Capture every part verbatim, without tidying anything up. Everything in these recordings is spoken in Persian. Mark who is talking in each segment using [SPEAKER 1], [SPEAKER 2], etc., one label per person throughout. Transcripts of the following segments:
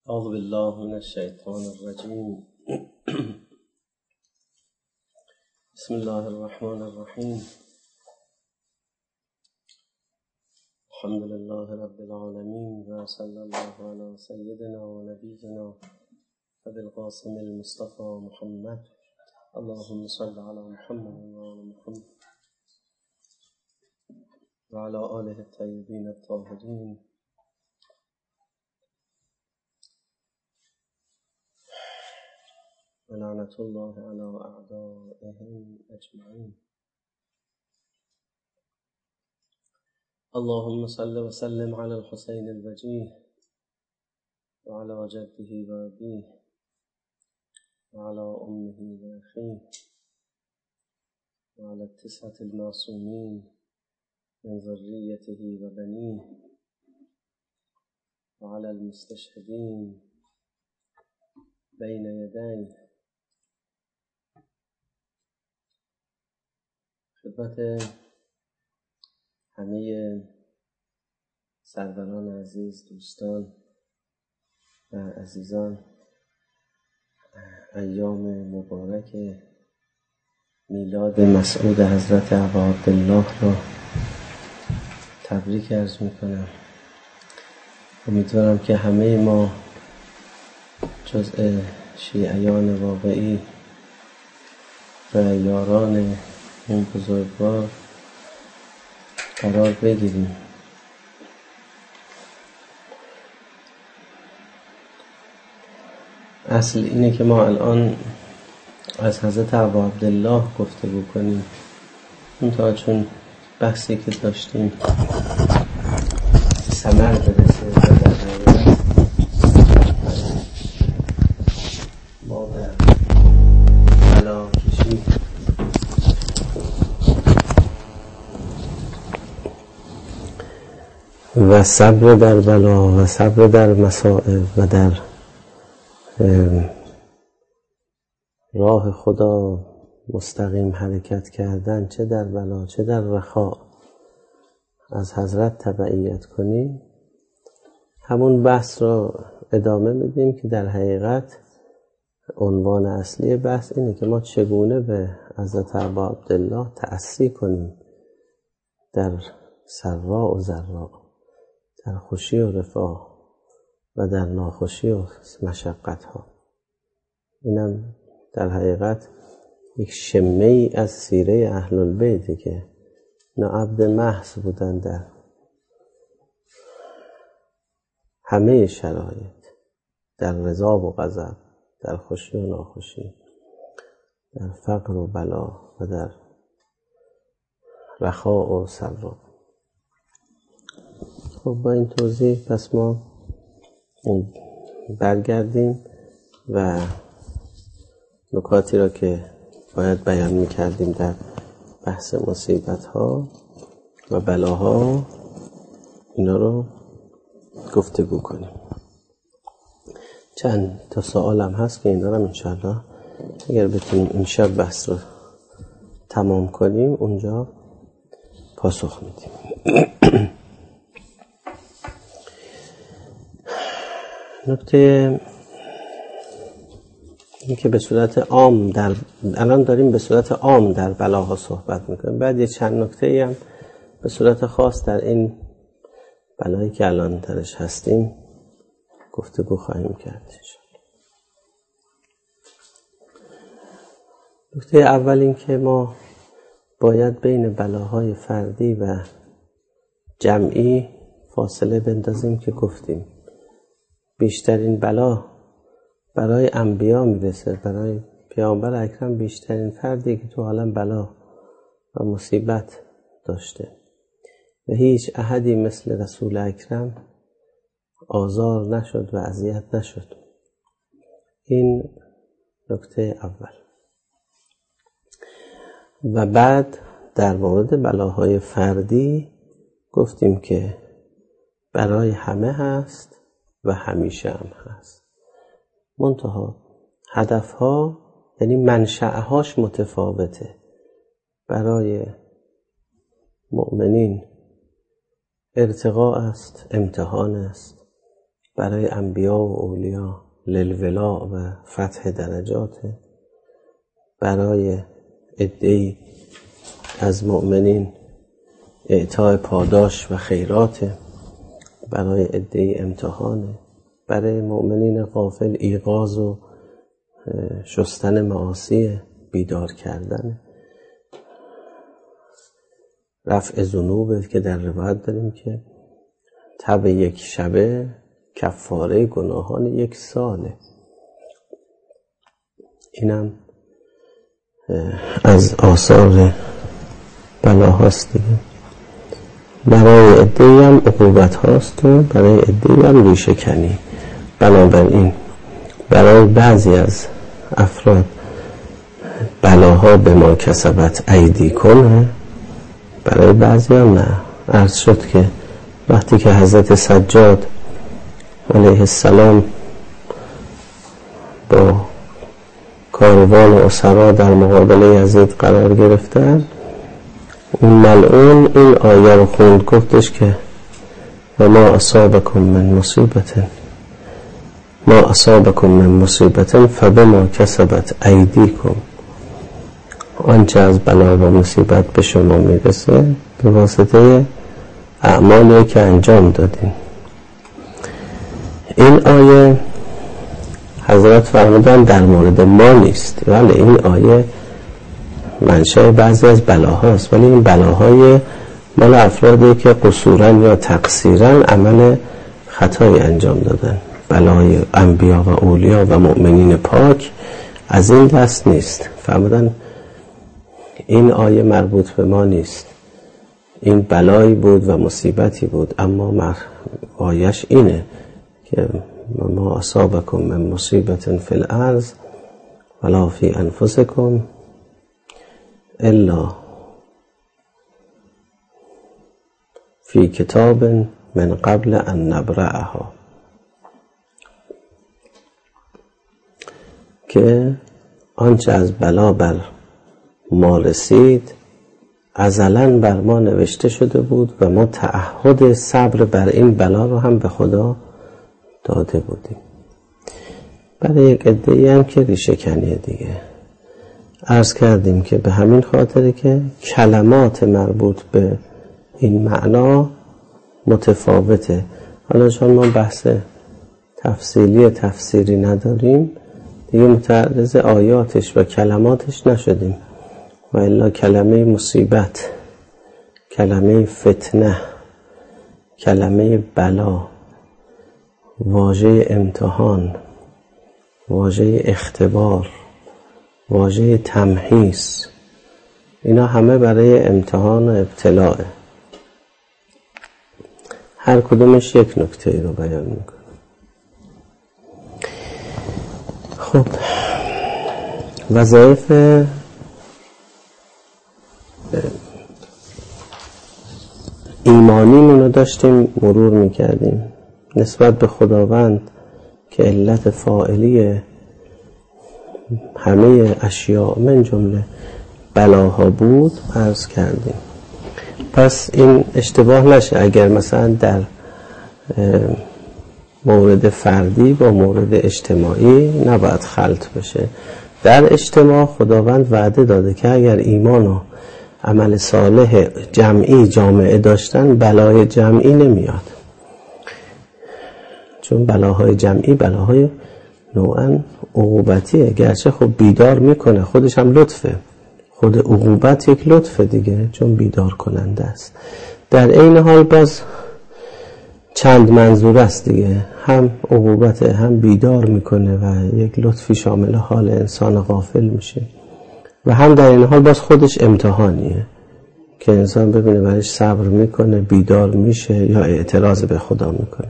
[SPEAKER 1] اعوذ بالله من الشیطان الرجیم. بسم الله الرحمن الرحیم. الحمد لله رب العالمین و صلی الله علی سیدنا و نبینا ابوالقاسم المصطفى محمد. اللهم صل علی محمد و آل محمد و علی آله الطیبین الطاهرین. ولعنة الله على أعدائهم أجمعين. اللهم صل وسلم على الحسين الوجيه وعلى جده وأبيه وعلى أمه وأخيه وعلى التسعة المعصومين من ذريته وبنيه وعلى المستشهدين بين يديه. خدمت همه سروران عزیز، دوستان و عزیزان، ایام مبارک میلاد مسعود حضرت ابا عبدالله را تبریک عرض میکنم. امیدوارم که همه ما جزء شیعیان واقعی و یاران این بزرگوار قرار بگیریم. اصل اینه که ما الان از حضرت ابا عبدالله گفتگو کنیم، منتها چون بحثی که داشتیم ثمر برسه و در حقیقت ما در بلا کشی و صبر در بلا و صبر در مصائب و در راه خدا مستقیم حرکت کردن، چه در بلا چه در رخا، از حضرت تبعیت کنیم، همون بحث را ادامه بدیم که در حقیقت عنوان اصلی بحث اینه که ما چگونه به حضرت ابا عبدالله تأسی کنیم در سرا و ضرا، در خوشی و رفاه و در ناخوشی و مشقت ها. اینم در حقیقت یک شمه ای از سیره اهل البیت که اینا عبد محض بودن در همه شرایط، در رضا و غضب، در خوشی و ناخوشی، در فقر و بلا و در رخاء و سرا. خب با این توضیح پس ما برگردیم و نکاتی را که باید بیان می‌کردیم در بحث مصیبت ها و بلاها، اینا رو گفتگو کنیم. چند تا سوال هم هست که اینا رو انشاءالله اگر بتونیم این شب بحث رو تمام کنیم اونجا پاسخ میدیم. نکته این که به صورت عام در الان داریم به صورت عام در بلاها صحبت میکنیم، بعد یه چند نکته ای هم به صورت خاص در این بلایی که الان درش هستیم گفتگو خواهیم کرد. نکته اول این که ما باید بین بلاهای فردی و جمعی فاصله بندازیم که گفتیم بیشترین بلا برای انبیا میرسه، برای پیامبر اکرم بیشترین فردی که تو عالم بلا و مصیبت داشته و هیچ احدی مثل رسول اکرم آزار نشد و اذیت نشد. این نکته اول. و بعد در مورد بلاهای فردی گفتیم که برای همه هست و همیشه هم هست، منتها هدفها یعنی منشأهاش متفاوته. برای مؤمنین ارتقاء است، امتحان است. برای انبیا و اولیا للولا و فتح درجات، برای عده‌ای از مؤمنین اعطای پاداش و خیرات، برای عده‌ای امتحانه، برای مؤمنین غافل ایقاظ و شستن معاصی، بیدار کردن، رفع ذنوب که در روایت داریم که تب یک شبه کفاره گناهان یک ساله. اینم از آثار بلاهاست دیگه. برای عده‌ای هم عقوبت هاست و برای عده‌ای هم ریشه کنی. بنابراین برای بعضی از افراد بلاها به ما کسبت ایدی کنه، برای بعضی هم نه. عرض شد که وقتی که حضرت سجاد علیه السلام با کاروان و اسرا در مقابل یزید قرار گرفتن، اون ملعون این آیه رو خوند، گفتش که و ما اصابکم من مصیبت ما اصابکم من مصیبت فبما کسبت ایدیکم، آنچه از بلا و مصیبت به شما میرسه به واسطه اعمالی که انجام دادین. این آیه حضرت فرمودن در مورد ما نیست، ولی این آیه منشأ بعضی از بلاهاست، ولی این بلاهای مال افرادی که قصوراً یا تقصیراً عمل خطایی انجام دادن. بلای انبیا و اولیا و مؤمنین پاک از این دست نیست. فرمودن این آیه مربوط به ما نیست، این بلایی بود و مصیبتی بود، اما آیش اینه که ما اصابکم من مصیبت فی الارض ولا فی انفسکم الا فی کتاب من قبل ان نبرأها، که آنچه از بلا بر ما رسید ازلاً بر ما نوشته شده بود و ما تعهد صبر بر این بلا رو هم به خدا داده بودیم. برای یک عده‌ای هم که ریشه کنیه دیگه. عرض کردیم که به همین خاطره که کلمات مربوط به این معنا متفاوته. حالا چون ما بحث تفصیلی تفسیری نداریم دیگه متعرض آیاتش و کلماتش نشدیم، و الا کلمه مصیبت، کلمه فتنه، کلمه بلا، واژه امتحان، واژه اختبار، واژه تمحیص، اینا همه برای امتحان و ابتلاء. هر کدومش یک نکته رو بیان میکنه. خب وظایف ایمانیمون رو داشتیم مرور میکردیم نسبت به خداوند که علت فاعلی همه اشیاء من جمله بلاها بود عرض کردیم. پس این اشتباه نشه اگر مثلا در مورد فردی با مورد اجتماعی نباید خلط بشه. در اجتماع خداوند وعده داده که اگر ایمان و عمل صالح جمعی جامعه داشتن بلای جمعی نمیاد، چون بلاهای جمعی بلاهای نوعاً عقوبتیه، گرچه خب بیدار میکنه، خودش هم لطفه، خود عقوبت یک لطفه دیگه چون بیدار کننده است. در این حال باز چند منظور است دیگه، هم عقوبت هم بیدار میکنه و یک لطفی شامل حال انسان غافل میشه، و هم در این حال باز خودش امتحانیه که انسان ببینه برایش صبر میکنه، بیدار میشه یا اعتراض به خدا میکنه.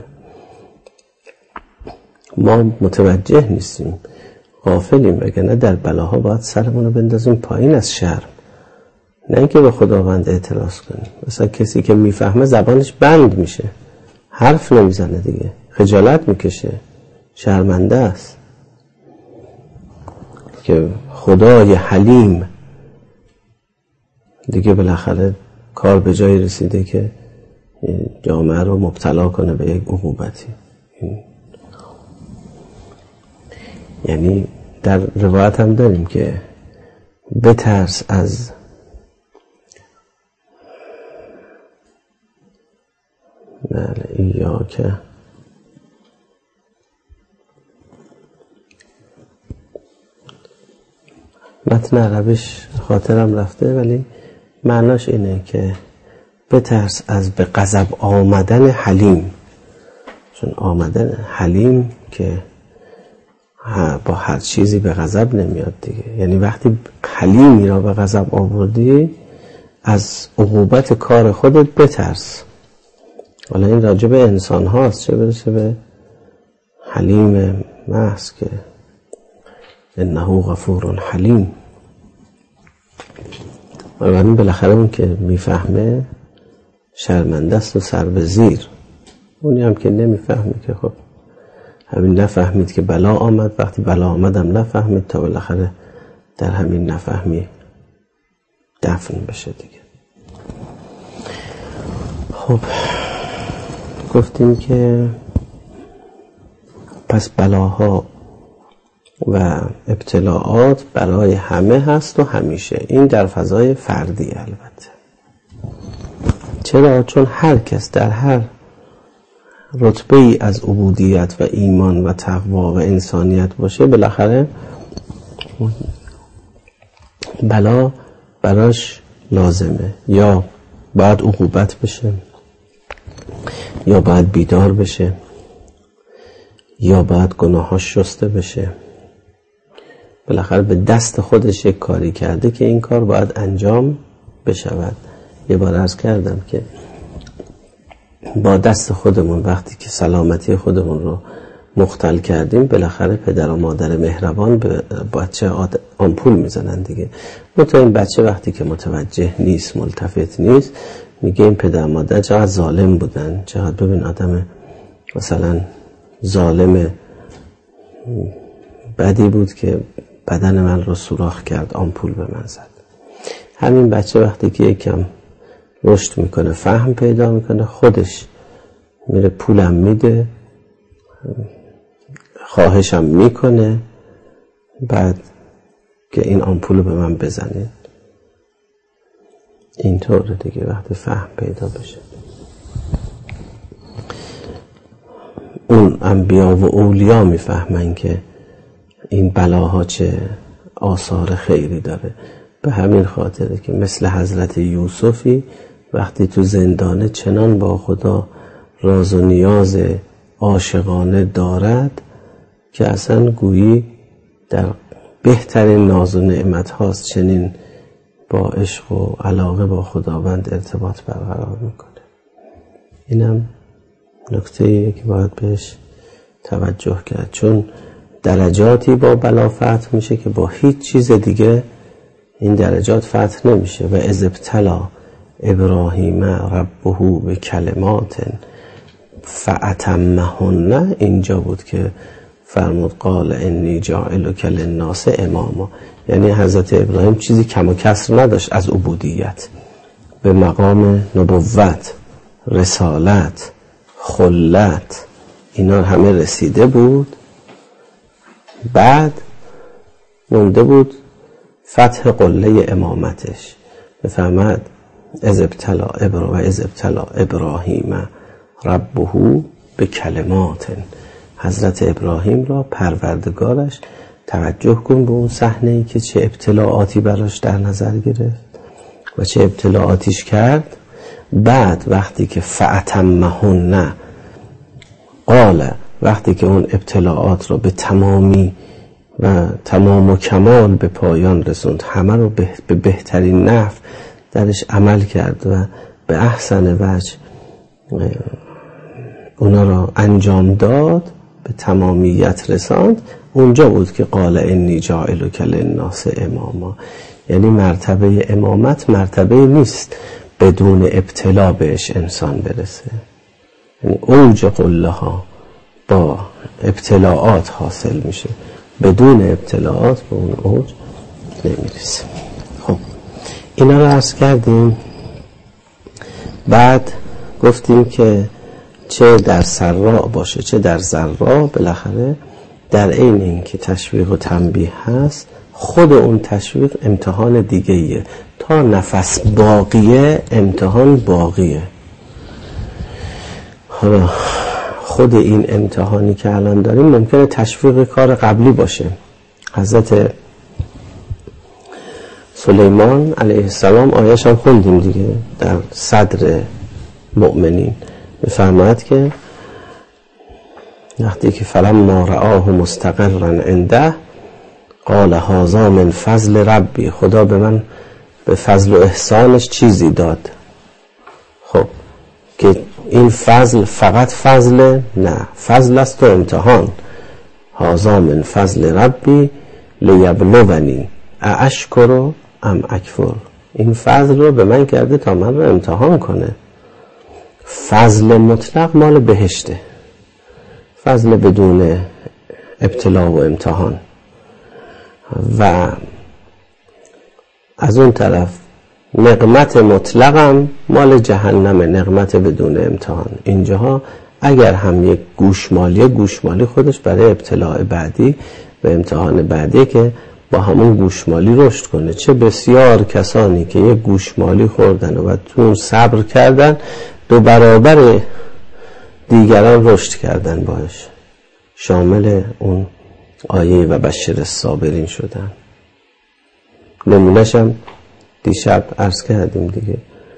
[SPEAKER 1] ما متوجه نیستیم، غافلیم، وگرنه در بلاها باید سرمون رو بندازیم پایین از شرم، نه اینکه به خداوند اعتراض کنیم. مثلا کسی که میفهمه زبانش بند میشه، حرف نمیزنه دیگه، خجالت میکشه، شرمنده است که خدای حلیم دیگه بالاخره کار به جایی رسیده که جامعه رو مبتلا کنه به یک عقوبتی. یعنی در روایت هم داریم که بترس از بله ایا که متن عربیش خاطرم رفته، ولی معناش اینه که بترس از به غضب آمدن حلیم، چون آمدن حلیم که با هر چیزی به غضب نمیاد دیگه. یعنی وقتی حلیمی را به غضب آوردی از عقوبت کار خودت بترس. حالا این راجع به انسان هاست، چه برسه به حلیم محض که انه غفور حلیم. بنابراین بالاخره اون که میفهمه شرمنده است و سر به زیر. اونی هم که نمیفهمه که خب همین نفهمید که بلا آمد، وقتی بلا آمدم نفهمید تا بالاخره در همین نفهمی دفن بشه دیگه. خب گفتیم که پس بلاها و ابتلاعات برای همه هست و همیشه. این در فضای فردی البته. چرا؟ چون هر کس در هر رتبه ای از عبودیت و ایمان و تقوا و انسانیت باشه بالاخره بلا براش لازمه. یا باید عقوبت بشه، یا باید بیدار بشه، یا باید گناهاش شسته بشه. بالاخره به دست خودش یک کاری کرده که این کار باید انجام بشود. یه بار عرض کردم که با دست خودمون وقتی که سلامتی خودمون رو مختل کردیم بالاخره پدر و مادر مهربان به بچه آمپول میزنن دیگه. منتها این بچه وقتی که متوجه نیست، ملتفت نیست، میگه این پدر و مادر چقدر ظالم بودن، چقدر ببین آدم مثلا ظالم بدی بود که بدن من رو سوراخ کرد، آمپول به من زد. همین بچه وقتی که یکم رشد میکنه، فهم پیدا میکنه، خودش میره پولم میده، خواهشم میکنه، بعد که این آمپول به من بزنه. اینطوره دیگه وقتی فهم پیدا بشه. اون انبیا و اولیا میفهمن که این بلاها چه آثار خیری داره. به همین خاطره که مثل حضرت یوسفی وقتی تو زندانه چنان با خدا راز و نیاز عاشقانه دارد که اصلا گویی در بهترین ناز و نعمت هاست چنین با عشق و علاقه با خداوند ارتباط برقرار میکنه. اینم نکته‌ایه که باید بهش توجه کرد، چون درجاتی با بلا فتح میشه که با هیچ چیز دیگه این درجات فتح نمیشه. و اذ ابتلی ابراهیم ربه به کلمات فاتمهن، اینجا بود که فرمود قال انی جاعلک للناس اماما. یعنی حضرت ابراهیم چیزی کم و کسر نداشت از عبودیت، به مقام نبوت، رسالت، خلت، اینا همه رسیده بود. بعد مونده بود فتح قله امامتش. بفهمد از ابتلا ابرا و از ابتلا ابراهیم ربه به کلمات. حضرت ابراهیم را پروردگارش، توجه کن به اون صحنه‌ای که چه ابتلاعاتی براش در نظر گرفت و چه ابتلاعاتیش کرد. بعد وقتی که فاتمهن قال، وقتی که اون ابتلاعات را به تمامی و تمام و کمال به پایان رسوند، همه رو به بهترین نحو درش عمل کرد و به احسن وجه اونا را انجام داد، به تمامیت رساند، اونجا بود که قال انی جاعلک للناس اماما. یعنی مرتبه امامت مرتبه نیست بدون ابتلا بهش انسان برسه. یعنی اوج قله ها با ابتلاعات حاصل میشه، بدون ابتلاعات به اون اوج نمیرسه. خب اینا رو عرض کردیم. بعد گفتیم که چه در سراء باشه چه در ضراء بالاخره در عین اینکه تشویق و تنبیه هست، خود اون تشویق امتحان دیگه ایه. تا نفس باقیه امتحان باقیه. حالا خود این امتحانی که الان داریم ممکنه تشویق کار قبلی باشه. حضرت سلیمان علیه السلام آیه‌اش هم خوندیم دیگه در صدر مؤمنین، میفرماید که وقتی که فلما رآه مستقرا عنده قال هذا من فضل ربی، خدا به من به فضل و احسانش چیزی داد. خب که این فضل فقط فضل؟ نه، فضل است و امتحان. هذا من فضل ربی لیبلونی ااشکر ام اکفر، این فضل رو به من کرده تا من رو امتحان کنه. فضل مطلق مال بهشته، فضل بدون ابتلا و امتحان. و از اون طرف نقمت مطلقم مال جهنم، نقمت بدون امتحان. اینجاها اگر هم یک گوشمالی، گوشمالی خودش برای ابتلاع بعدی و امتحان بعدی که با همون گوشمالی رشد کنه. چه بسیار کسانی که یک گوشمالی خوردن و تو اون صبر کردن، دو برابر دیگران رشد کردن باش، شامل اون آیه و بشر الصابرین شدن. نمونه‌ش هم دیشب عرض کردیم دیگه.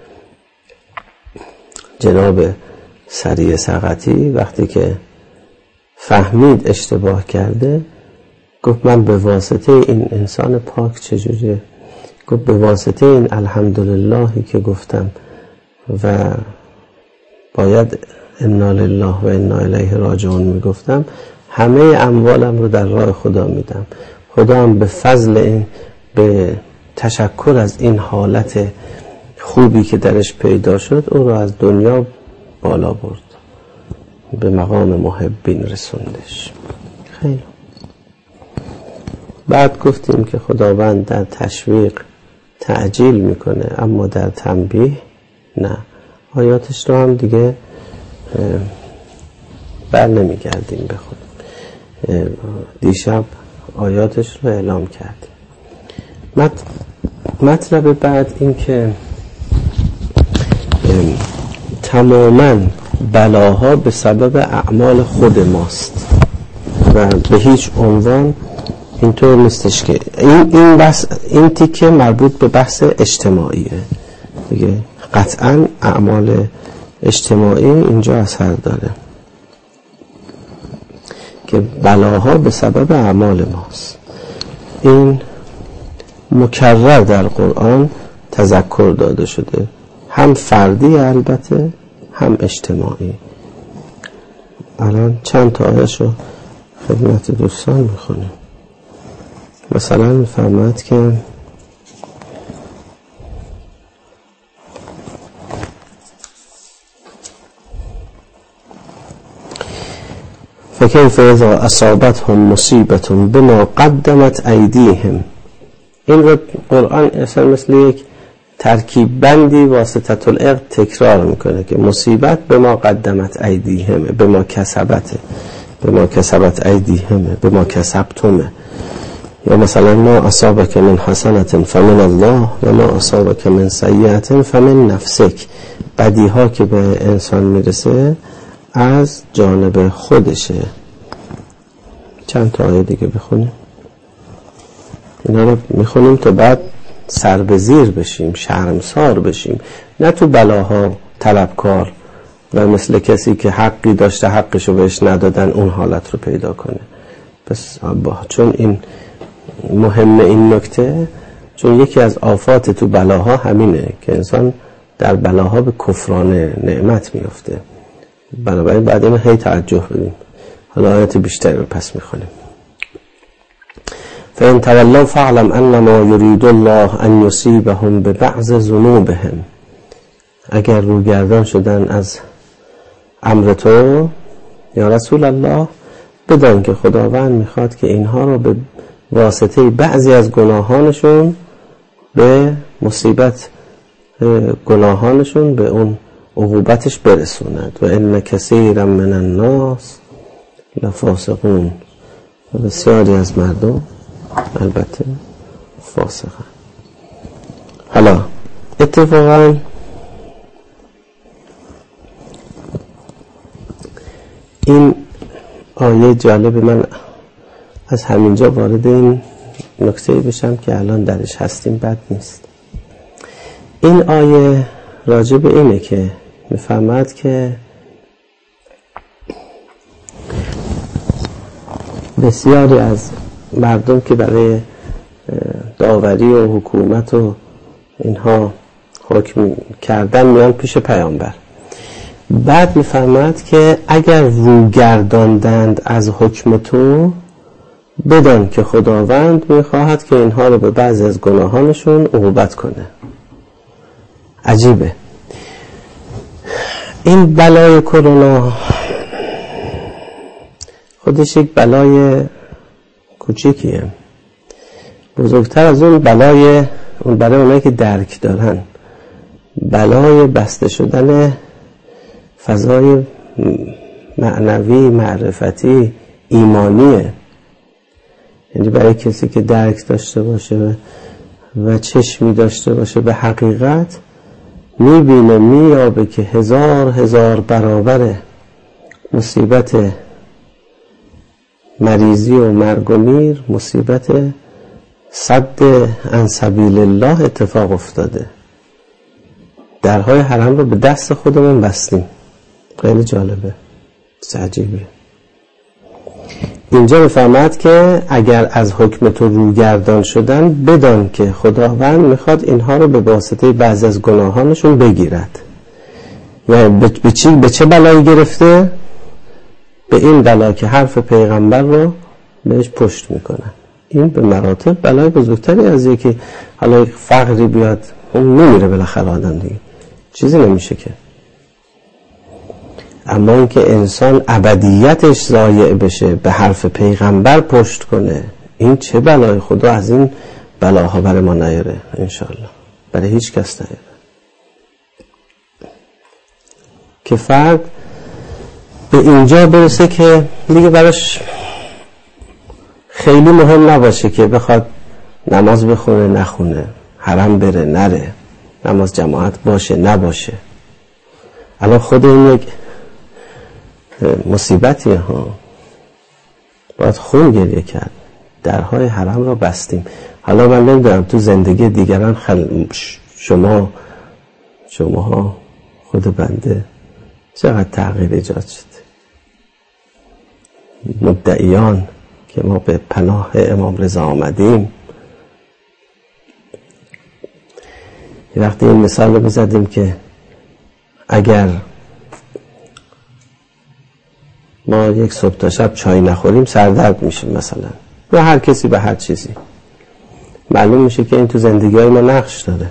[SPEAKER 1] جناب سریع سقطی وقتی که فهمید اشتباه کرده، گفت من به واسطه این انسان پاک چجوریه؟ گفت به واسطه این الحمدللهی که گفتم و باید انا لله و انا الیه راجعون میگفتم، همه اموالم رو در راه خدا میدم. خدا هم به فضل این، به تشکر از این حالت خوبی که درش پیدا شد، او رو از دنیا بالا برد، به مقام محبین رسوندش. خیلی بعد گفتیم که خداوند در تشویق تعجیل میکنه، اما در تنبیه نه. آیاتش رو هم دیگه بر نمیگردیم بخونیم، دیشب آیاتش رو اعلام کردیم. مطلب بعد این که تماما بلاها به سبب اعمال خود ماست و به هیچ عنوان اینطور نیستش که این این بحث، این تیکه مربوط به بحث اجتماعیه دیگه. قطعا اعمال اجتماعی اینجا اثر داره که بلاها به سبب اعمال ماست. این مکرر در قرآن تذکر داده شده، هم فردی البته هم اجتماعی. الان چند تا آیه‌شو خدمت دوستان میخونیم. مثلا میفرماید که فکیف اذا اصابتهم مصیبت بما قدمت ایدیهم. این رو قرآن اصلا مثل یک ترکیب بندی واسطه العقد تکرار میکنه که مصیبت به ما قدمت ایدیهم، به ما کسبت، به ما کسبت ایدیهم، به ما کسبتم. یا مثلا ما اصابک من حسنت فمن الله و ما اصابک من سیئت فمن نفسک. بدیها که به انسان میرسه از جانب خودشه. چند تا آیه دیگه بخونیم، اینا رو میخونیم تا بعد سر به زیر بشیم، شرمسار بشیم، نه تو بلاها طلبکار و مثل کسی که حقی داشته حقشو بهش ندادن اون حالت رو پیدا کنه. پس چون این مهمه این نکته، چون یکی از آفات تو بلاها همینه که انسان در بلاها به کفران نعمت میفته. بنابراین بعد اینو هی توجه بدیم. حالا آیات بیشتری رو پس میخونیم. فإن تولوا فاعلم انما يريد الله ان يصيبهم ببعض ذنوبهم. اگر روگردان شدن از امر تو یا رسول الله، بدان که خداوند میخواد که اینها رو به واسطه بعضی از گناهانشون به مصیبت گناهانشون به اون عقوبتش برسوند. و ان کثیرا من الناس لفاسقون. بسیاری از مردم البته فاسقن. حالا اتفاقا این آیه جالب، من از همینجا وارد این نکته بشم که الان درش هستیم بد نیست. این آیه راجع به اینه که میفهمد که بسیاری از مردم که برای داوری و حکومت و اینها حکم کردن میان پیش پیامبر، بعد میفهمد که اگر رو گرداندند از حکم تو، بدان که خداوند میخواهد که اینها رو به بعضی از گناهانشون عقوبت کنه. عجیبه. این بلای کرونا خودش یک بلای کوچیکیه، بزرگتر از اون بلای اون برای اونایی که درک دارن، بلای بسته شدن فضای معنوی، معرفتی، ایمانیه. یعنی برای کسی که درک داشته باشه و چشمی داشته باشه به حقیقت، میبینه، میابه که هزار هزار برابر مصیبت مریضی و مرگ و میر، مصیبت صد عن سبیل الله اتفاق افتاده. درهای حرم رو به دست خودمون بستیم. خیلی جالبه، عجیبه. اینجا میفهمد که اگر از حکم تو روگردان شدن، بدان که خداوند میخواد اینها رو به واسطه بعضی از گناهانشون بگیرد. و به چی به چه بلایی گرفته؟ به این بلا که حرف پیغمبر رو بهش پشت میکنن. این به مراتب بلای بزرگتری از یکی حالا فقری بیاد، اون نمیره بالاخره آدم دیگه، چیزی نمیشه که. اما اینکه انسان ابدیتش ضایع بشه، به حرف پیغمبر پشت کنه، این چه بلای. خدا از این بلاها برای ما نیاره انشاءالله، برای هیچ کس نیاره. که فرد به اینجا برسه که دیگه براش خیلی مهم نباشه که بخواد نماز بخونه نخونه، حرم بره نره، نماز جماعت باشه نباشه. الان خود این یک مصیبتیه ها، باید خون گریه کرد. درهای حرم را بستیم. حالا من نمیدونم تو زندگی دیگران خل... شما شما خود بنده چقدر تغییر ایجاد شد. مدعیان که ما به پناه امام رضا آمدیم، یه وقتی این مثال رو بزدیم که اگر ما یک صبح تا شب چای نخوریم سردرد میشیم مثلا، یا هر کسی به هر چیزی، معلوم میشه که این تو زندگی های ما نقش داره،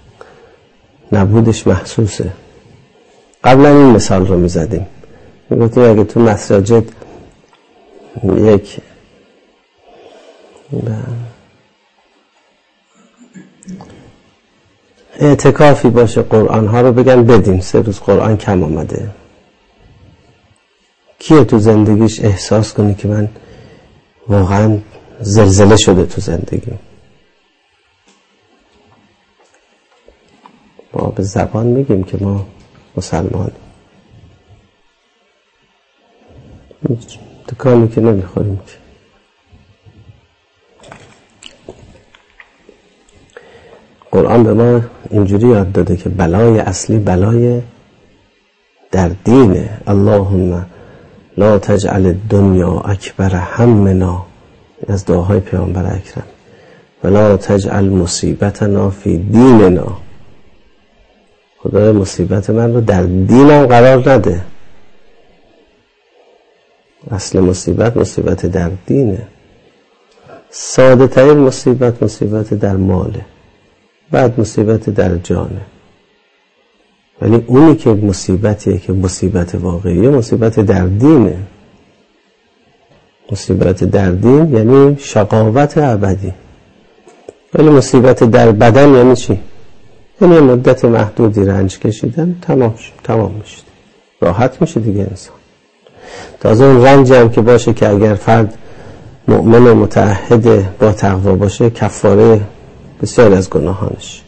[SPEAKER 1] نبودش محسوسه. قبلا این مثال رو میزدیم، میگفتیم اگه تو مساجد یک اعتکافی باشه، قرآن ها رو بگن بدین، سه روز قرآن کم آمده، کیه تو زندگیش احساس کنی که من واقعا زلزله شده تو زندگی؟ ما به زبان میگیم که ما مسلمانیم، دکانی که نمیخوریم که. قرآن به ما اینجوری یاد داده که بلای اصلی بلای در دینه. اللهم لا تجعل الدنیا اکبر همنا، از دعاهای پیامبر اکرم، ولا تجعل مصیبتنا فی دیننا. خدای مصیبت من رو در دینم قرار نده. اصل مصیبت مصیبت در دینه. ساده ترین مصیبت مصیبت در ماله، بعد مصیبت در جانه. ولی اونی که مصیبتیه که مصیبت واقعیه، مصیبت در دینه. مصیبت در دین یعنی شقاوت ابدی. ولی مصیبت در بدن یعنی چی؟ یعنی مدت محدودی رنج کشیدن، تمام شد، تمام میشه، راحت میشه دیگه انسان. تازه اون رنج هم که باشه که اگر فرد مؤمن متعهد با تقوا باشه کفاره بسیار از گناهانش.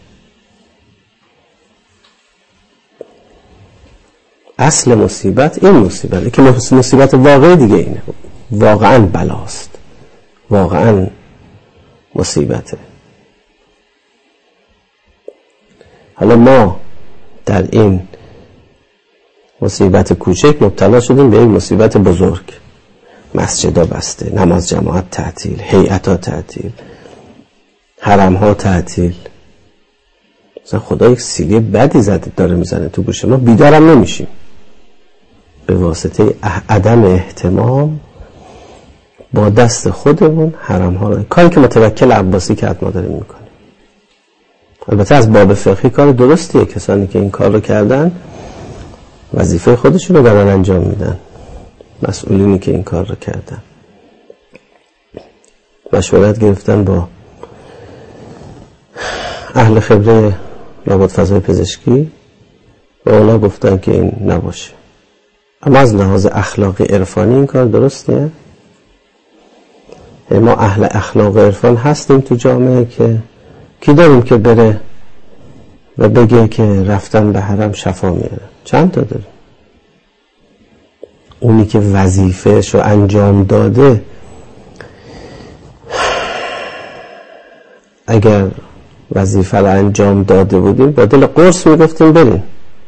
[SPEAKER 1] اصل مصیبت این مصیبت که مصیبت واقعی دیگه اینه، واقعا بلاست، واقعا مصیبته. حالا ما در این مصیبت کوچک مبتلا شدیم به این مصیبت بزرگ. مسجدها بسته، نماز جماعت تعطیل، هیئت‌ها تعطیل، حرم‌ها تعطیل. مثلا خدا یک سیلی بدی زده داره میزنه تو گوش ما، بیدارم نمیشیم به واسطه عدم اهتمام با دست خودمون حرم‌ها رو. کاری که متوکل عباسی کرد ما داریم میکنیم. البته از باب فقهی کار درستیه، کسانی که این کار رو کردن وظیفه خودشون رو دارن انجام میدن، مسئولینی که این کار رو کردن مشورت گرفتن با اهل خبره لابد فضای پزشکی و اونا گفتن که این نباشه. اما از لحاظ اخلاقی عرفانی این کار درستیه. ما اهل اخلاق عرفان هستیم تو جامعه که کی داریم که بره و بگه که رفتن به حرم شفا میاره؟ چند تا داریم؟ اونی که وظیفه‌شو انجام داده اگر وظیفه رو انجام داده بودیم با دل قرص میگفتیم بریم.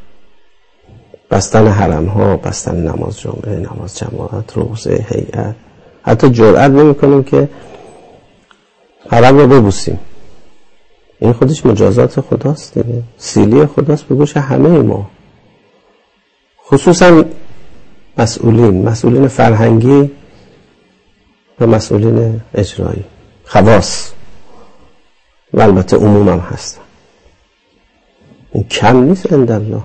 [SPEAKER 1] بستن حرم ها، بستن نماز جمعه، نماز جماعت، روزه، هیئت، حتی جرئت نمی کنیم که حرم رو ببوسیم. این خودش مجازات خداست دیگه، سیلی خداست به گوش همه ما، خصوصا مسئولین مسئولین فرهنگی و مسئولین اجرایی، خواص و البته عموم هم هستن. این کم نیست عندالله،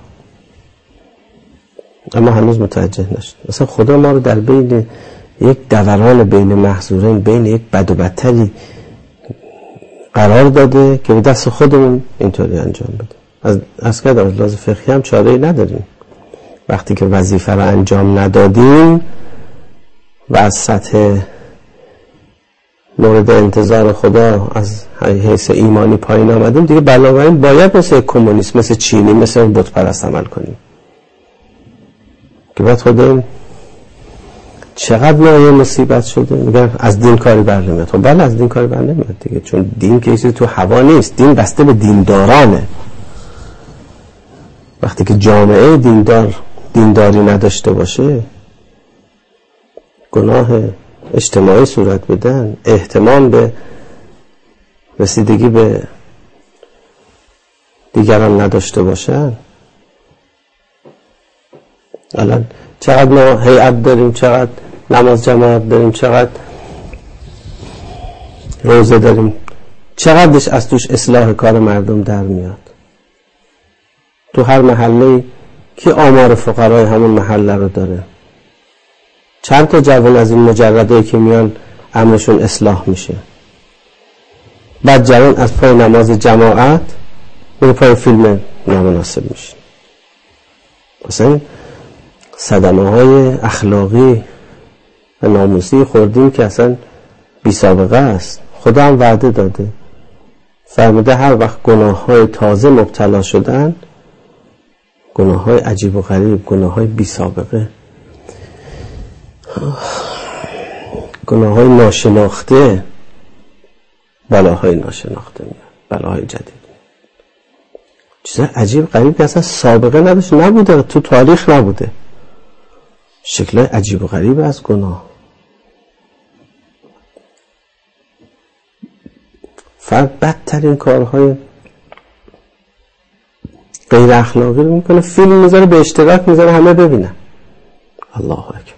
[SPEAKER 1] اما هنوز متوجه نشد. مثلا خدا ما رو در بین یک دوران بین محظورین، بین یک بد و بدتری قرار داده که به دست خودمون اینطوری انجام بده. از از که از لحاظ فقهی هم چاره‌ای نداریم. وقتی که وظیفه رو انجام ندادیم و از سطح مورد انتظار خدا از حیث ایمانی پایین آمدیم دیگه، بنابراین باید مثل کمونیست، مثل چینی، مثل اون بت پرست عمل کنیم که بعد خدا چقدر نوعی مصیبت شده. میگن از دین کاری بر نمیاد. خب بله از دین کاری بر نمیاد دیگه، چون دین که چیزی تو هوا نیست، دین بسته به دیندارانه. وقتی که جامعه دیندار دینداری نداشته باشه، گناه اجتماعی صورت بدن، اهتمام به رسیدگی به دیگران نداشته باشن. الان چقدر ما هیئت داریم، چقدر نماز جماعت داریم، چقدر روزه داریم، چقدرش از توش اصلاح کار مردم در میاد. تو هر محله کی آمار فقرای همون محله رو داره؟ چند تا جوان از این مجردایی که میان امرشون اصلاح میشه؟ بعد جوان از پای نماز جماعت میره پای فیلم نامناسب میشه. مثلا صدمه های اخلاقی و ناموسی خوردیم که اصلا بی سابقه است. خدا هم وعده داده، فرموده هر وقت گناه های تازه مبتلا شدن، گناه های عجیب و غریب، گناه های بی سابقه، گناه های ناشناخته، بلاهای ناشناخته میاد، بلاهای جدید، چیزای عجیب غریب که اصلا سابقه نداشت، نبوده، تو تاریخ نبوده، شکلهای عجیب و غریب از گناه. فرد بدترین کارهای غیر اخلاقی رو میکنه، فیلم میذاره، به اشتراک میذاره، همه ببینن. الله اکبر.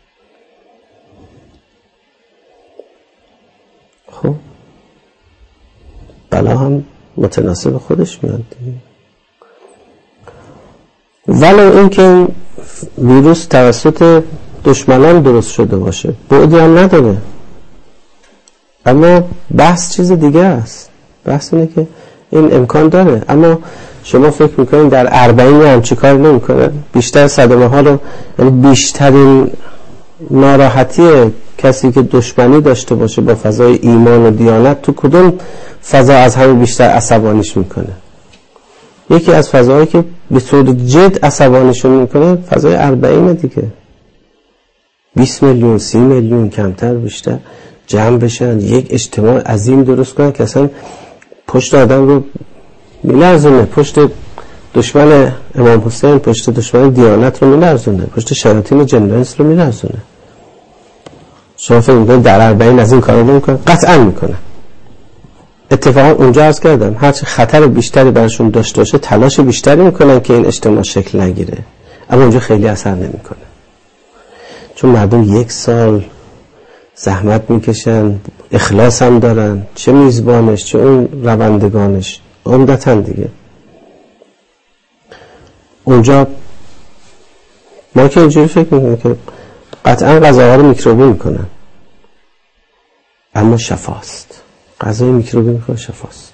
[SPEAKER 1] خب بلا هم متناسب خودش میاد دیگه. ولو اینکه ویروس توسط دشمنان درست شده باشه، بعدی هم نداره، اما بحث چیز دیگه است. بحث اینه که این امکان داره، اما شما فکر میکنین در اربعین هم چی کار نمیکنه؟ بیشتر صدمه ها رو، یعنی بیشترین ناراحتی کسی که دشمنی داشته باشه با فضای ایمان و دیانت تو کدوم فضا از همه بیشتر عصبانیش میکنه؟ یکی از فضاهایی که به طور جد عصبانیشون میکنه فضای اربعین دیگه. بیست میلیون، سی میلیون، کمتر بیشتر جمع بشن یک اجتماع عظیم درست کنن که اصلا پشت آدم رو میلرزونه، پشت دشمن امام حسین، پشت دشمن دیانت رو میلرزونه، پشت شیاطین جن‌وانس رو میلرزونه. شما فکر میکنید در اربعین از این کارا نمیکنن؟ قطعا میکنن. اتفاقا اونجا عرض کردم هرچی خطر بیشتری براشون داشته باشه تلاش بیشتری میکنن که این اجتماع شکل نگیره، اما اونجا خیلی اثر نمیکنه، چون مردم یک سال زحمت میکشن، اخلاص هم دارن، چه میزبانش چه اون روندگانش عمدتاً دیگه. اونجا ما که اینجوری فکر میکنیم که قطعا غذاها رو میکروبی میکنن، اما شفاست. غذای میکروبی میکنه، شفاست.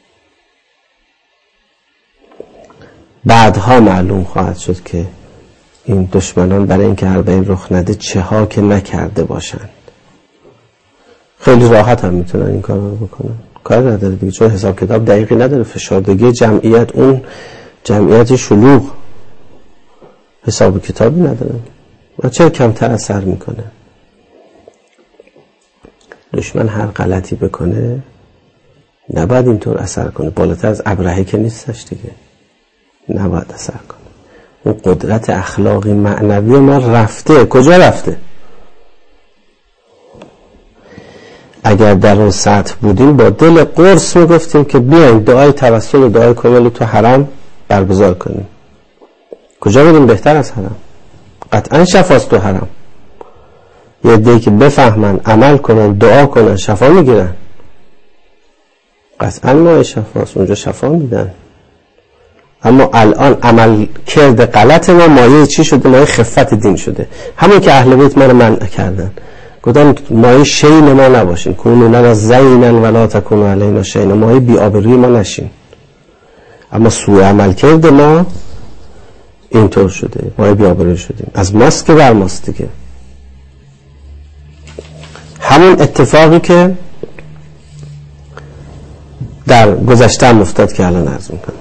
[SPEAKER 1] بعدها معلوم خواهد شد که این دشمنان برای اینکه اربعین رخ نده چه ها که نکرده باشند. خیلی راحت هم میتونن این کار رو بکنن، کار نداره دیگه، چون حساب کتاب دقیقی نداره. فشردگی جمعیت، اون جمعیت شلوغ حساب کتابی نداره و چرا کمتر اثر میکنه. دشمن هر غلطی بکنه نباید اینطور اثر کنه، بالاتر از ابرهه که نیستش دیگه، نباید اثر کنه. اون قدرت اخلاقی معنوی ما رفته. کجا رفته؟ اگر در اون سطح بودیم با دل قرص میگفتیم که بیاین دعای توسل و دعای کمیل تو حرم برگزار کنیم. کجا بودیم بهتر از حرم؟ قطعا شفاست تو حرم. یه عده‌ای که بفهمن، عمل کنن، دعا کنن، شفا میگیرن. قطعا ما شفاست، اونجا شفا میدن. اما الان عمل کرده غلط ما مایه چی شده؟ مایه خفت دین شده. همون که اهل بیت ما رو منع کردن، گفتن مایه شین ما نباشین، کونو لنا زینا ولا تکونوا علینا شینا، مایه بی‌آبرویی ما نشین. اما سوء عمل کرده ما اینطور شده، مایه بی‌آبرویی شدیم. از ماست که بر ماست دیگه. همون اتفاقی که در گذشته هم افتاد که الان عرض میکنم.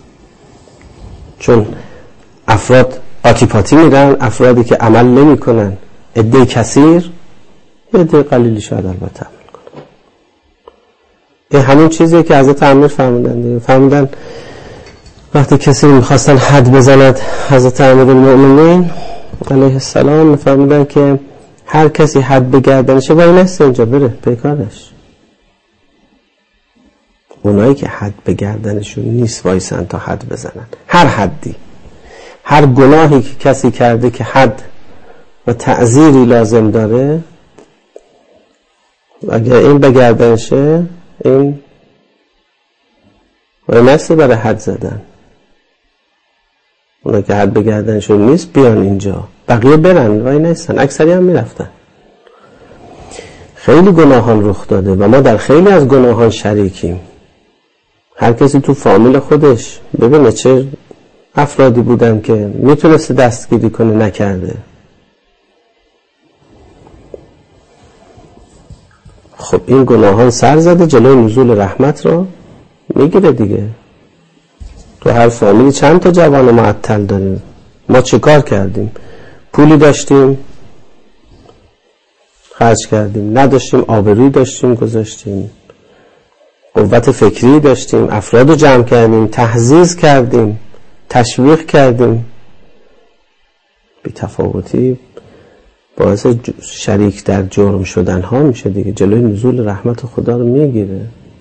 [SPEAKER 1] چون افراد قاطی پاتی میرن، افرادی که عمل نمی کنن، عده کثیر، عده قلیلی شاید البته عمل کنن. این همون چیزیه که حضرت امیر فرمودن دیگه. فرمودن وقتی کسی میخواستن حد بزند حضرت امیرالمؤمنین علیه السلام، فرمودن که هر کسی حد به گردنشه وای نسته اینجا بره پیکارش. اونایی که حد به گردنشون نیست وایسن تا حد بزنن. هر حدی، هر گناهی که کسی کرده که حد و تعزیری لازم داره، اگر این به گردنشه، این وای نسته برای حد زدن. اونایی که حد به گردنشون نیست بیان اینجا، بقیه برن وای نستن. اکثری هم میرفتن. خیلی گناهان رخ داده و ما در خیلی از گناهان شریکیم. هر کسی تو فامیل خودش ببینه چه افرادی بودن که میتونسته دستگیری کنه نکرده. خب این گناهان سر زده جلوی نزول رحمت رو میگیره دیگه. تو هر فامیلی چند تا جوان معطل داریم. ما چه کار کردیم؟ پولی داشتیم خرج کردیم، نداشتیم آبرویی داشتیم گذاشتیم، قوت فکری داشتیم، افراد رو جمع کردیم، تحزیز کردیم، تشویق کردیم. بی تفاوتی باعث شریک در جرم شدن ها میشه دیگه. جلوی نزول رحمت خدا رو میگیره.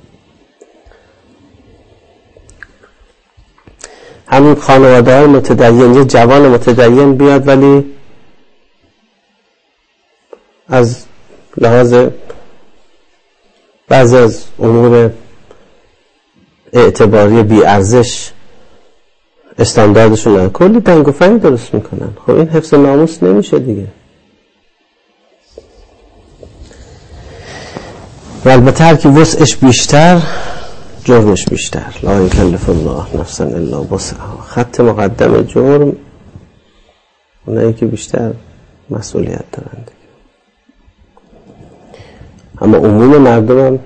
[SPEAKER 1] همین خانواده های متدین، یه جوان متدین بیاد ولی از لحاظ بعضی از امور اعتباری بی ارزش استانداردشون کلی دنگ و فنگ درست میکنن. خب این حفظ ناموس نمیشه دیگه. و البته هر کی وسعش بیشتر جرمش بیشتر. لا یکلف الله نفسا الا وسعها. خط مقدم جرم اونایی که بیشتر مسئولیت دارن دیگه. اما عموم مردم هم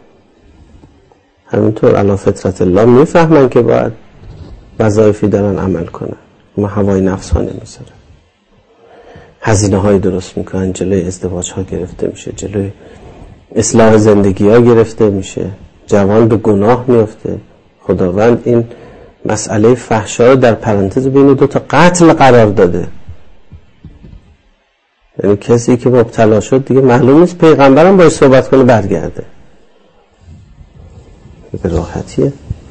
[SPEAKER 1] همینطور علی فطرت الله میفهمن که باید وظایفی دارن عمل کنن، اما هوای نفس ها نمیذاره. هزینه های درست میکنن، جلوی ازدواج ها گرفته میشه، جلوی اصلاح زندگی ها گرفته میشه، جوان به گناه میفته. خداوند این مسئله فحشا رو در پرانتز بین دو تا قتل قرار داده. یعنی کسی که مبتلا شد دیگه معلوم نیست پیغمبرم باید صحبت کنه برگرده به راحتیه.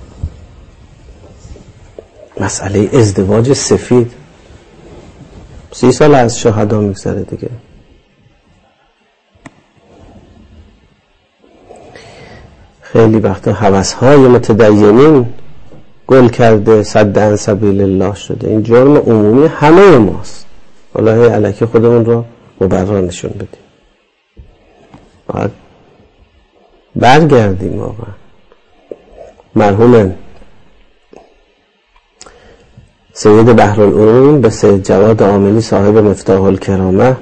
[SPEAKER 1] مسئله ازدواج سفید سی سال از شهدا میگذره دیگه. خیلی وقتا هوس‌های متدینین گل کرده، صد عن سبیل الله شده. این جرم عمومی همه ماست. والله الکی خودمون رو مبرر نشون بدیم. باید برگردیم واقعا. مرحوم سید بحرالعلوم به سید جواد عاملی صاحب مفتاح الکرامه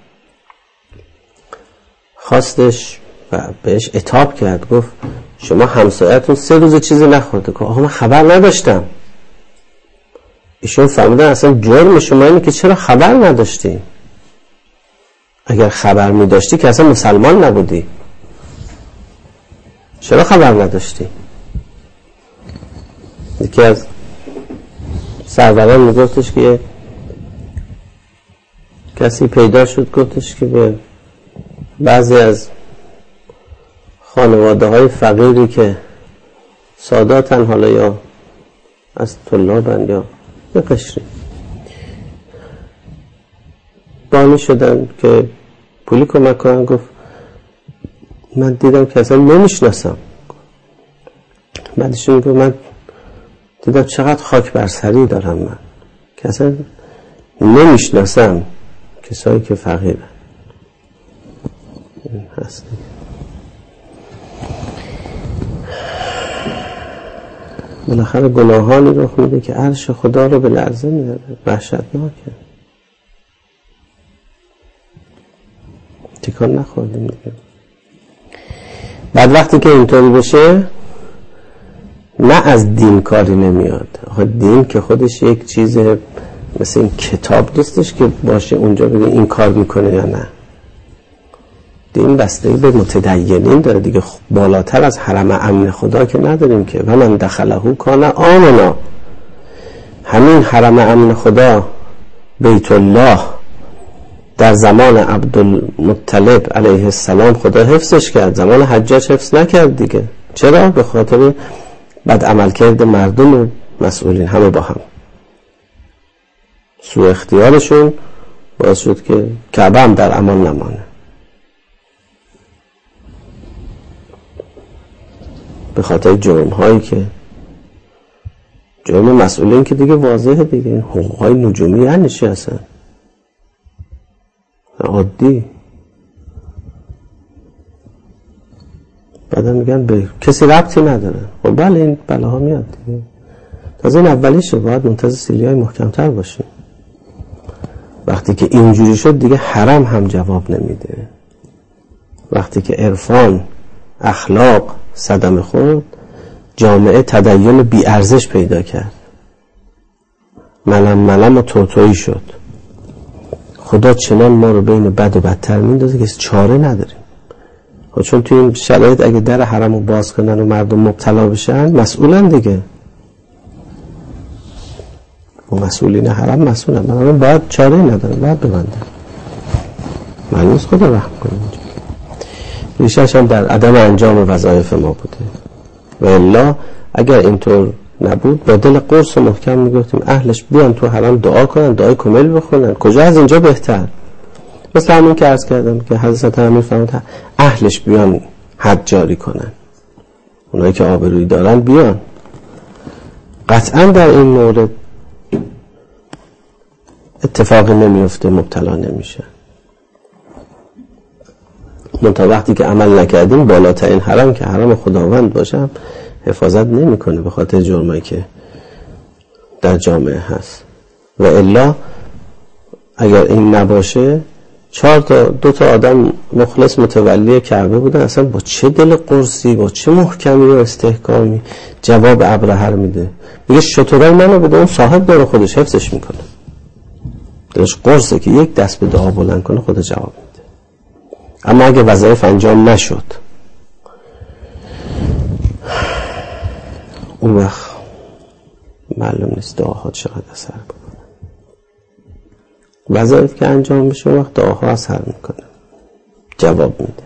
[SPEAKER 1] خواستش و بهش عتاب کرد، گفت شما همسایتون سه روز چیزی نخورده. که آقا من خبر نداشتم. ایشون فرمودن اصلا جرم شما اینه که چرا خبر نداشتی؟ اگر خبر می داشتی که اصلا مسلمان نبودی. چرا خبر نداشتی؟ یکی از سروران می گفتش که کسی پیدا شد گفتش که به بعضی از خانواده های فقیری که ساداتن، حالا یا از طلابن یا یه قشری، بانی شدن که پولی کمک کنن. گفت من دیدم که اصلا نمیشناسم. بعدش گفت من دیدم چقدر خاک بر سری دارم من که اصلا نمیشناسم کسایی که فقیرن. این هست بالاخره گناهانی رخ میده که عرش خدا رو به لرزه میاره. وحشتناکه. تکان نخوردیم دیگه. بعد وقتی که اینطوری بشه نه از دین کاری نمیاد. آخه دین که خودش یک چیز مثل این کتاب دوستش که باشه اونجا بگه این کار میکنه یا نه. دین بستگی به متدینین داره دیگه. بالاتر از حرم امن خدا که نداریم که. و من دخله کان آمنا. همین حرم امن خدا بیت الله در زمان عبدالمطلب علیه السلام خدا حفظش کرد، زمان حجاج حفظ نکرد دیگه. چرا؟ به خاطر بد عمل کرده مردم و مسئولین همه با هم. سوء اختیارشون باعث شد که کعبه هم در امان نمانه. به خاطر جرم هایی که جرم مسئولین که دیگه واضحه دیگه. حقوق های نجومی یعنی چی هستن؟ عادی. بعد میگن به کسی ربطی نداره. خب بله این بلاها میاد دیگه. تازه این اولیشه. باید منتظر سیلی های محکمتر باشیم. وقتی که اینجوری شد دیگه حرم هم جواب نمیده. وقتی که عرفان اخلاق صدمه خورد، جامعه تدین بی ارزش پیدا کرد. ملم ملم و توتویی شد. خدا چنان ما رو بین بد و بدتر میندازه که چاره نداریم. خب چون توی این شرایط اگه در حرم رو باز کنن و مردم مبتلا بشن مسئولن دیگه. و مسئولین حرم مسئولن. من باید چاره ندارم، باید ببندن. معنیست خدا رحم کنه. ریشش هم در عدم انجام وظایف ما بوده. و الا اگر اینطور نبود با دل قرص و محکم میگفتیم اهلش بیان تو حرم دعا کنن، دعای کامل بخونن. کجا از اینجا بهتر؟ مثل همین که عرض کردم که حضرت امیر فرمود اهلش بیان حد جاری کنن. اونایی که آبرویی دارن بیان. قطعا در این مورد اتفاقی نمیفته، مبتلا نمیشه. منتها وقتی که عمل نکردیم بالاترین حرم که حرم خداوند باشه حفاظت نمیکنه به خاطر جرمایی که در جامعه هست. و الا اگر این نباشه چهار تا دو تا آدم مخلص متولی کعبه بودن، اصلا با چه دل قرصی، با چه محکمی و استحکامی جواب ابرهه میده. میگه شترای منو بده، اون صاحب داره خودش حفظش میکنه. دلش قرصه که یک دست به دعا بلند کنه خود جواب میده. اما اگه وظایف انجام نشد، اون وقت معلوم نیست دعاها چقدر اثر بکنه. وظایف که انجام بشه اون وقت دعاها اثر میکنه، جواب میده.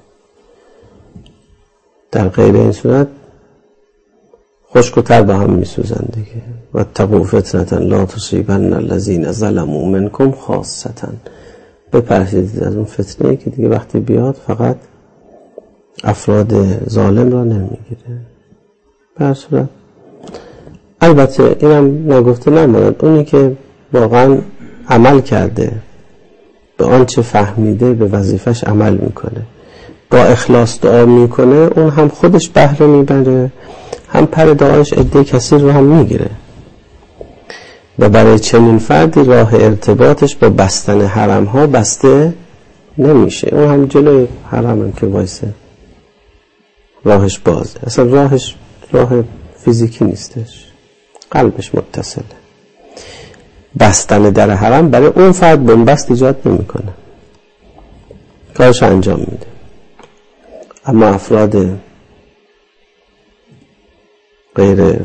[SPEAKER 1] در غیر این صورت خشک و تر به هم میسوزن دیگه. و اتقوا فتنة لا تصیبن الذین ظلموا منکم خاصة. بپرهیزید از اون فتنه که دیگه وقتی بیاد فقط افراد ظالم را نمیگیره. به هر صورت البته اینم نگفته نماند، اونی که واقعا عمل کرده، به آنچه فهمیده به وظیفش عمل میکنه، با اخلاص دعا میکنه، اون هم خودش بهره میبره، هم پر دعاش عده کثیر رو هم میگیره. و برای چنین فردی راه ارتباطش با بستن حرم ها بسته نمیشه. اون هم جلوی حرم هم که وایسه راهش بازه، اصلا راهش راه فیزیکی نیستش، قلبش متصله. بستن در حرم برای اون فرد بنبست ایجاد نمیکنه، کارش انجام میده. اما افراد غیر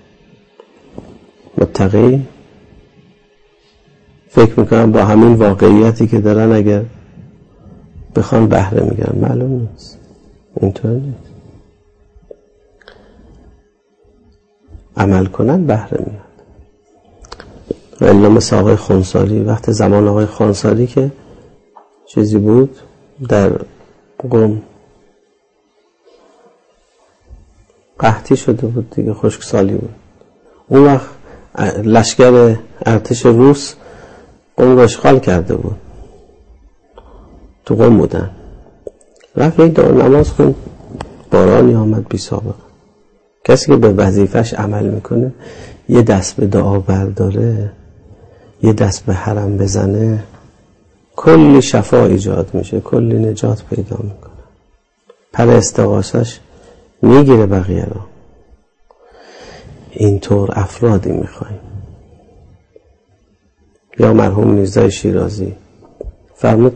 [SPEAKER 1] متقی فکر میکنم با همین واقعیتی که دارن اگر بخوان بهره میگیرن، معلوم نیست. اینطور نیست. عمل کنن بهره میاد. و الا مثل آقای خونساری، وقت زمان آقای خونساری که چیزی بود در قم، قحطی شده بود دیگه، خشکسالی بود. اون وقت لشکر ارتش روس قم رو اشغال کرده بود، تو قم بودن. رفت یک دعا نماز خوند، بارانی آمد بی سابقه. کسی که به وظیفش عمل میکنه، یه دست به دعا برداره، یه دست به حرم بزنه، کلی شفا ایجاد میشه، کلی نجات پیدا میکنه، پر استغاثش میگیره بقیه رو. اینطور افرادی میخوایم. یا مرحوم میرزای شیرازی فرمود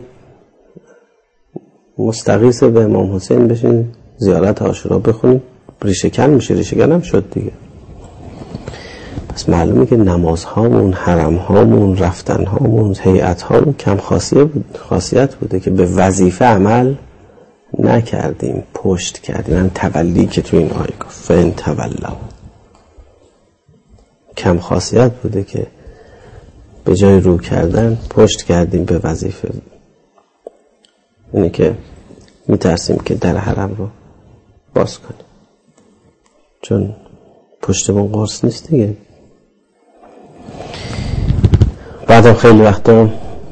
[SPEAKER 1] مستغیث به امام حسین بشین زیارت عاشورا بخونید، ریشه کن میشه. ریشه کن هم شد دیگه. پس معلومه که نماز هامون، حرم هامون، رفتن هامون، هیئت هامون کم خاصیت بود، خاصیت بوده که به وظیفه عمل نکردیم، پشت کردیم. هم تولی که تو این آیه گفت فین تولا، کم خاصیت بوده که به جای رو کردن پشت کردیم به وظیفه. اینه که میترسیم که در حرم رو باز کنیم، چون پشتمون قرص نیست دیگه. بعدم خیلی وقتا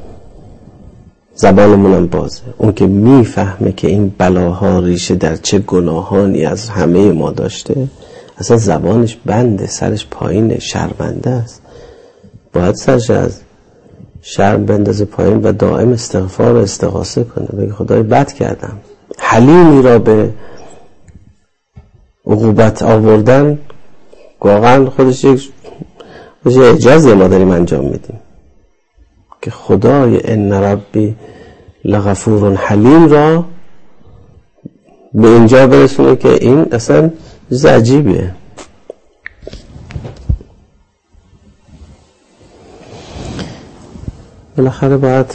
[SPEAKER 1] زبانمونم بازه. اون که میفهمه که این بلاها ریشه در چه گناهانی از همه ما داشته، اصلا زبانش بنده، سرش پایینه، شرمنده است. باید سرش از شرم بندازه پایین و دائم استغفار و استغاثه کنه، بگه خدای بد کردم. حلیمی را به عقوبت آوردن واقعا خودش یک اجازه ما داریم انجام میدیم که خدای ان ربی لغفور حلیم را به اینجا برسونه که این اصلا چیز عجیبیه. بالاخره باید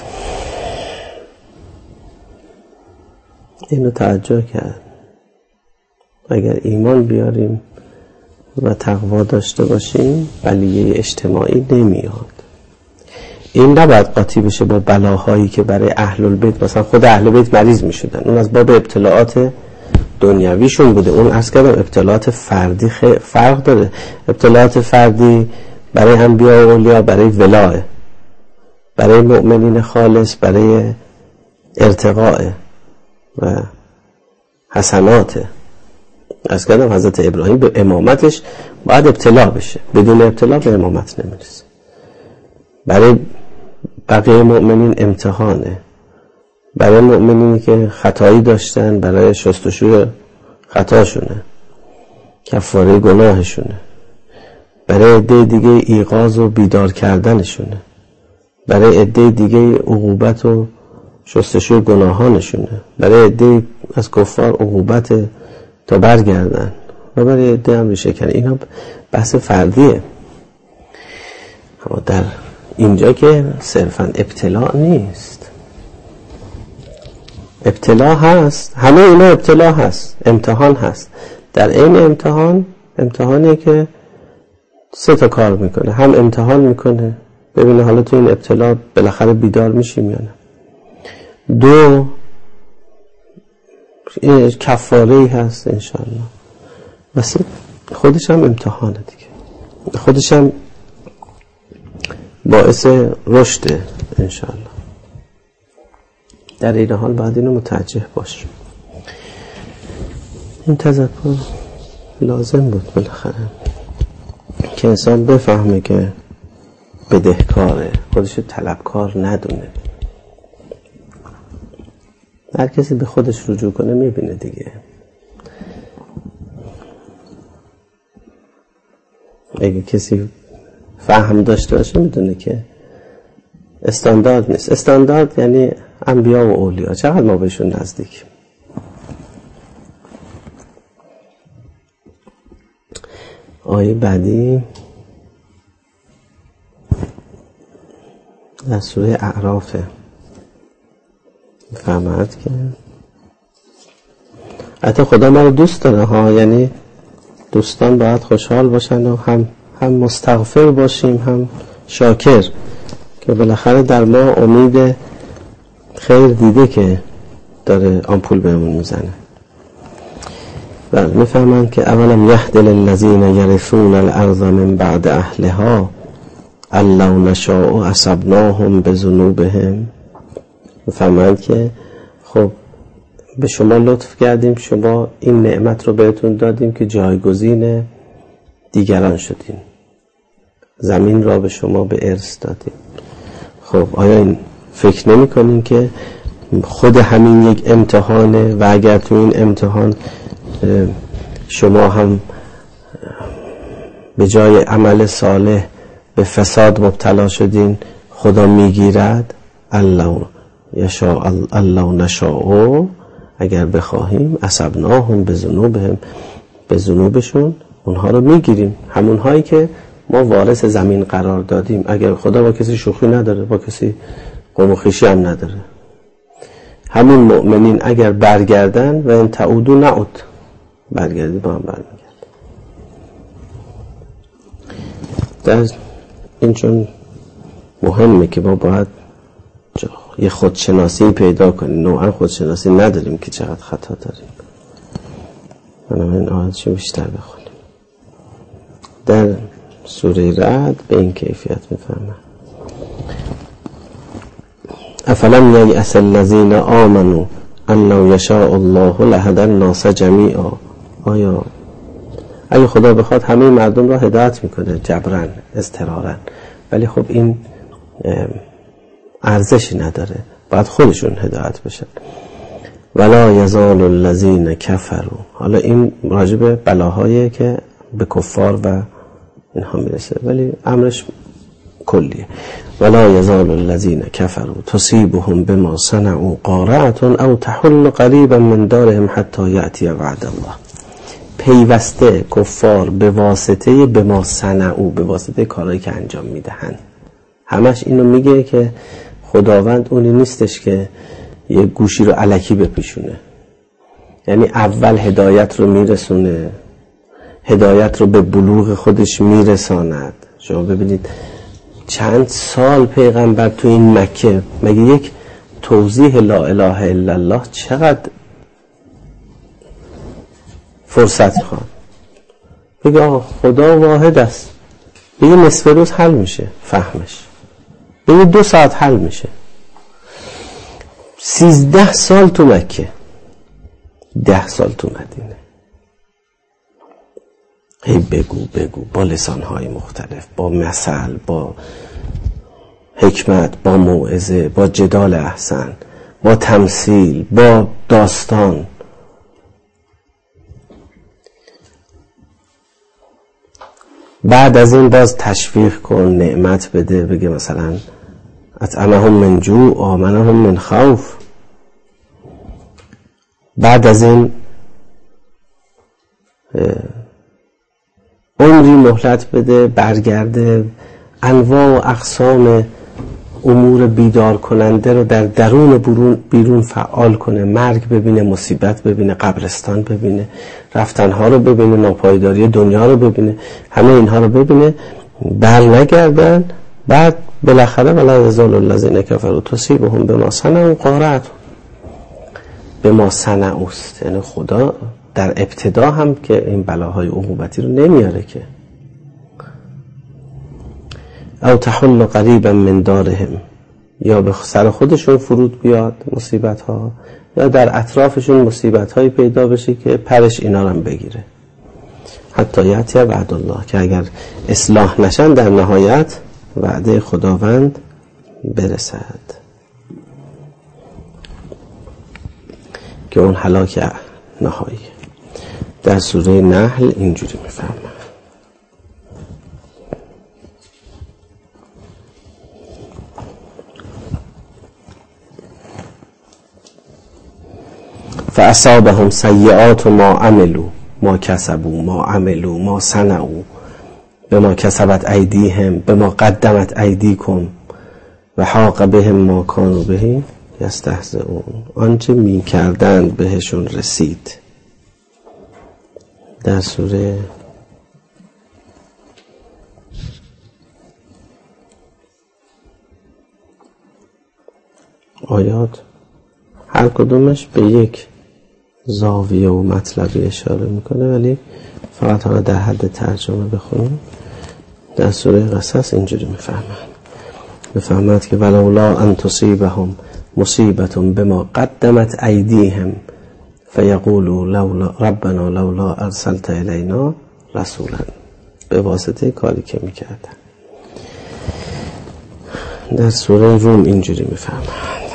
[SPEAKER 1] اینو توجه کرد. اگر ایمان بیاریم و تقوا داشته باشیم، بلیه اجتماعی نمیاد. این نباید قاطی بشه با بلاهایی که برای اهل البیت، مثلا خود اهل بیت مریض می شدن، اون از باب ابتلاعات دنیویشون بوده. اون عرض کردم ابتلاعات فردی فرق داره. ابتلاعات فردی برای انبیاء و اولیا برای ولایه، برای مؤمنین خالص برای ارتقاء و حسنات. عرض کردم حضرت ابراهیم به امامتش باید ابتلا بشه، بدون ابتلا به امامت نمیرسه. برای بقیه مؤمنین امتحانه، برای مؤمنینی که خطایی داشتن برای شستشوی خطاشونه، کفاره گناهشونه. برای عده دیگه ایقاظ و بیدار کردنشونه. برای عده دیگه عقوبت و شستشوی گناهانشونه. برای عده از کفار عقوبت تا برگردن و برای عده هم ریشه کنه. اینا بحث فردیه. اما در اینجا که صرفاً ابتلاع نیست، ابتلاع هست، همه اینا ابتلاع هست، امتحان هست. در این امتحان امتحانی که سه تا کار میکنه. هم امتحان میکنه ببینه حالا تو این ابتلاع بالاخره بیدار میشیم یا نه. دو، این کفاره‌ای هست انشالله. بس خودش هم امتحانه دیگه، خودش هم باعث رشد انشالله. در این حال باید اینو متوجه باشیم. این تذکر لازم بود بالاخره که انسان بفهمه که بدهکاره، خودش طلبکار ندونه. هر کسی به خودش رجوع کنه میبینه دیگه. اگه کسی فهم داشته باشه میدونه که استاندارد نیست. استاندارد یعنی انبیا و اولیا. چقدر ما بهشون نزدیکیم. آیه بعدی در سوره اعراف فهمت که حتی خدا ما رو دوست داره ها، یعنی دوستان باید خوشحال باشن و هم هم مستغفر باشیم هم شاکر، که بالاخره در ما امید خیر دیده که داره آمپول بهمون میزنه. و میفهمن که اولم یهد للذین یرثون الارض من بعد اهلها ان لو نشاء اصبناهم بذنوبهم. میفهمن که خب به شما لطف کردیم، شما این نعمت رو بهتون دادیم که جایگزین دیگران شدین، زمین را به شما به ارث دادیم. خب آیا این فکر نمی کنین که خود همین یک امتحانه و اگر تو این امتحان شما هم به جای عمل صالح به فساد مبتلا شدین، خدا میگیرد. الله یشاء الله نشاء، اگر بخواهیم اصبناهم به ذنوبهم، به ذنوبشون اونها رو میگیریم، همون هایی که ما وارث زمین قرار دادیم. اگر خدا با کسی شوخی نداره، با کسی قوم و خویشی هم نداره. همون مؤمنین اگر برگردن و ان تعودوا نعود، برگردی با هم برمیگرد. در این چون مهمه که ما باید یه خودشناسی پیدا کنیم. نوعا خودشناسی نداریم که چقدر خطا داریم. منم این آیاتشو بیشتر بخونیم. در سوره رعد به این کیفیت میفهمه افلم ییأس الذین آمنوا ان لو یشاء الله لهدی الناس جمیعا. آیا اگه خدا بخواد همه مردم را هدایت میکنه جبران اضطرارا، ولی خب این ارزشی نداره، باید خودشون هدایت بشن. ولا یزال الذین کفروا. حالا این راجب بلاهایی که به کفار و اینها میرسه، ولی امرش کلیه. ولا یزال الذین کفروا تصیبهم بما صنعوا قارعة او تحل قریبا من دارهم حتی یأتی وعد الله. پیوسته کفار به واسطه بما صنعوا، به واسطه کارهایی که انجام میدهن. همش اینو میگه که خداوند اونی نیستش که یه گوشی رو الکی بپیشونه، یعنی اول هدایت رو میرسونه، هدایت رو به بلوغ خودش میرساند. شما ببینید چند سال پیغمبر تو این مکه، مگه یک توضیح لا اله الا الله چقدر فرصت میخواد؟ بگه آقا خدا واحد است، بگه نصف روز حل میشه فهمش، بگه دو ساعت حل میشه. سیزده سال تو مکه، ده سال تو مدینه، هی بگو بگو با لسانهای مختلف، با مثل، با حکمت، با موعظه، با جدال احسن. با تمثیل، با داستان. بعد از این باز تشویق کن، نعمت بده، بگه مثلا اطعمهم من جوع آمنهم من خوف. بعد از این عمری مهلت بده، برگرده، انواع و اقسام امور بیدار کننده رو در درون بیرون, بیرون فعال کنه. مرگ ببینه، مصیبت ببینه، قبرستان ببینه، رفتنها رو ببینه، ناپایداری دنیا رو ببینه، همه اینها رو ببینه، بر نگردن. بعد بالاخره ولا یزال الذین کفروا تصیبهم بما صنعوا قارعة. بما صنعوا است، یعنی خدا در ابتدا هم که این بلاهای عقوبتی رو نمیاره که. او تحل قریبا من دارهم، یا به سر خودشون فرود بیاد مصیبت ها، یا در اطرافشون مصیبت هایی پیدا بشه که پرش اینا رو هم بگیره. حتی یأتی وعد الله، که اگر اصلاح نشن در نهایت وعده خداوند برسد، که اون هلاک نهایی. در سوره نحل اینجوری میفرماید: فاصابهم سیئات ما عملوا ما کسبوا ما عملوا ما صنعوا بما کسبت ایدیهم بما قدمت ایدیکم و حاق بهم ما کانوا به یستهزئون. آنچه می کردند بهشون رسید. در سوره آیات هر کدومش به یک زاویه و مطلبی اشاره میکنه، ولی فقط حالا در حد ترجمه بخونیم. در سوره قصص اینجوری میفهمند میفهمند که ولولا ان تصیبهم مصیبت بما قدمت ایدیهم فیقولوا لولا ربنا لولا ارسلت الینا رسولا، به واسطه کاری که میکردن. در سوره روم اینجوری میفهمند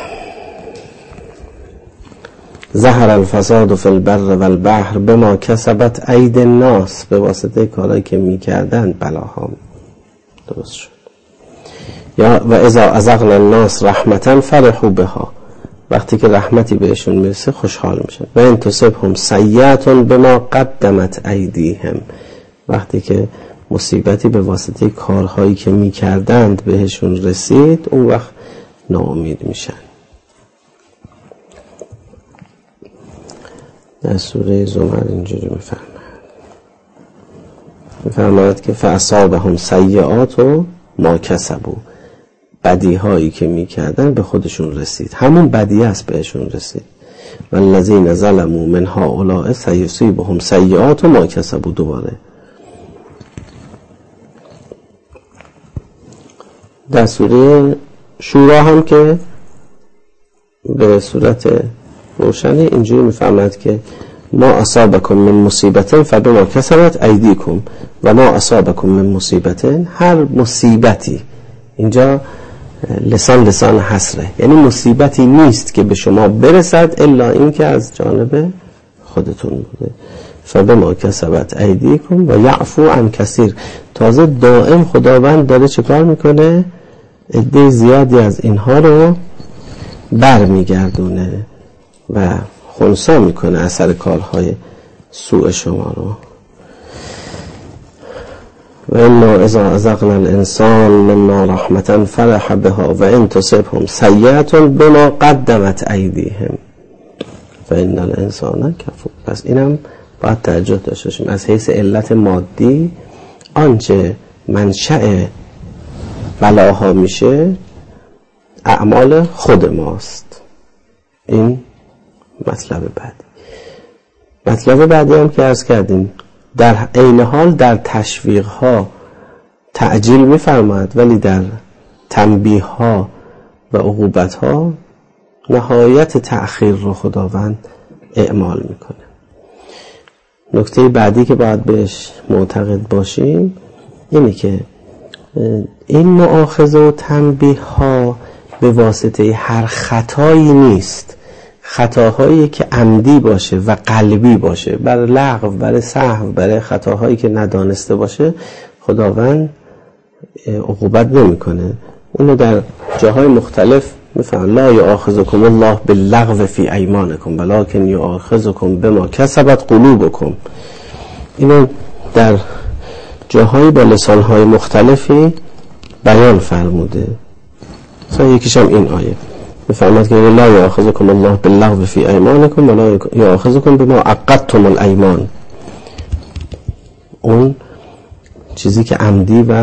[SPEAKER 1] ظهر الفساد فی البر والبحر بما کسبت ایدی الناس، به واسطه کارهایی که میکردن بلاها درست شد. یا و اذا اذقنا الناس رحمتا فرحوا بها، وقتی که رحمتی بهشون میرسه خوشحال میشن. و ان تصبهم سیئة بما قدمت ایدیهم، وقتی که مصیبتی به واسطه کارهایی که میکردند بهشون رسید، اون وقت ناامید میشن. در سوره زمر اینجوری میفرماید میفرماید که فاصابهم سیئات و ما کسبوا، بدی هایی که میکردن به خودشون رسید، همون بدی است بهشون رسید. والذین ظلموا من هؤلاء سیصیبهم سیئات و ما کسبوا. دوباره در سوره شورا هم که به صورت روشنی اینجوری میفهمد که ما اصابکم من مصیبت فبما کسبت ایدیکم و ما اصابکم من مصیبت، هر مصیبتی، اینجا لسان لسان حسره، یعنی مصیبتی نیست که به شما برسد الا این که از جانب خودتون بوده. فبما کسبت ایدیکم و یعفو عن کثیر. تازه دائم خداوند داره چه کار میکنه؟ عده زیادی از اینها رو بر میگردونه و خنثی میکنه اثر کارهای سوء شما رو. و انا اذا اذقنا الانسان منا رحمتا فرح بها و ان تصبهم سیئة بما قدمت ایدیهم فان الانسان کفور. پس اینم باید توجه داشته باشیم. از حیث علت مادی آنچه منشأ بلاها میشه اعمال خود ماست. این مطلب بعدی. مطلب بعدی هم که عرض کردیم، در عین حال در تشویق ها تعجیل میفرماید، ولی در تنبیه ها و عقوبت ها نهایت تأخیر رو خداوند اعمال میکنه. نکته بعدی که باید بهش معتقد باشیم اینه که این مؤاخذه و تنبیه ها به واسطه هر خطایی نیست. خطاهایی که عمدی باشه و قلبی باشه، برای لغو، برای سهو، برای خطاهایی که ندانسته باشه، خداوند عقوبت نمیکنه. اینو در جاهای مختلف میفهم. لا یؤاخذکم الله باللغو فی ایمانکم ولکن یؤاخذکم بما کسبت قلوبکم. اینو در جاهای با لسانهای مختلفی بیان فرموده. مثلا یکیش هم این آیه میفرماد که لا یؤاخذکم الله باللغو فی ایمانکم ولا یؤاخذکم بما عقدتم الایمان. اون چیزی که عمدی و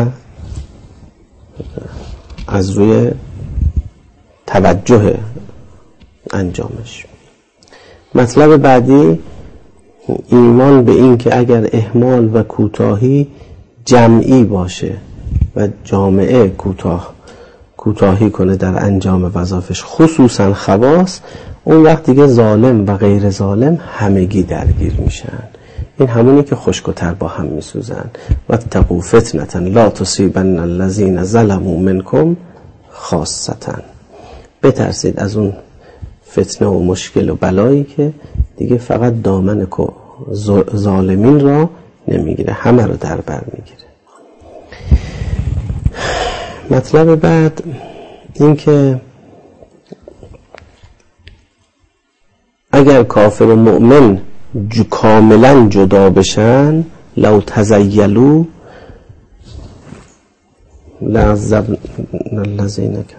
[SPEAKER 1] از روی توجه انجامش. مطلب بعدی ایمان به این که اگر اهمال و کوتاهی جمعی باشه و جامعه کوتاه کوتاهی کنه در انجام وظایفش، خصوصا خواص، اون وقت دیگه ظالم و غیر ظالم همگی درگیر میشن. این همونی که خشک و تر با هم میسوزن. واتقوا فتنة لا تصیبن الذین ظلموا منکم خاصة. بترسید از اون فتنه و مشکل و بلایی که دیگه فقط دامن ظالمین را نمیگیره، همه رو در بر میگیره. مطلب بعد این که اگر کافر و مؤمن جو کاملا جدا بشن، لو تزیلوا لعذبنا الذین کفروا.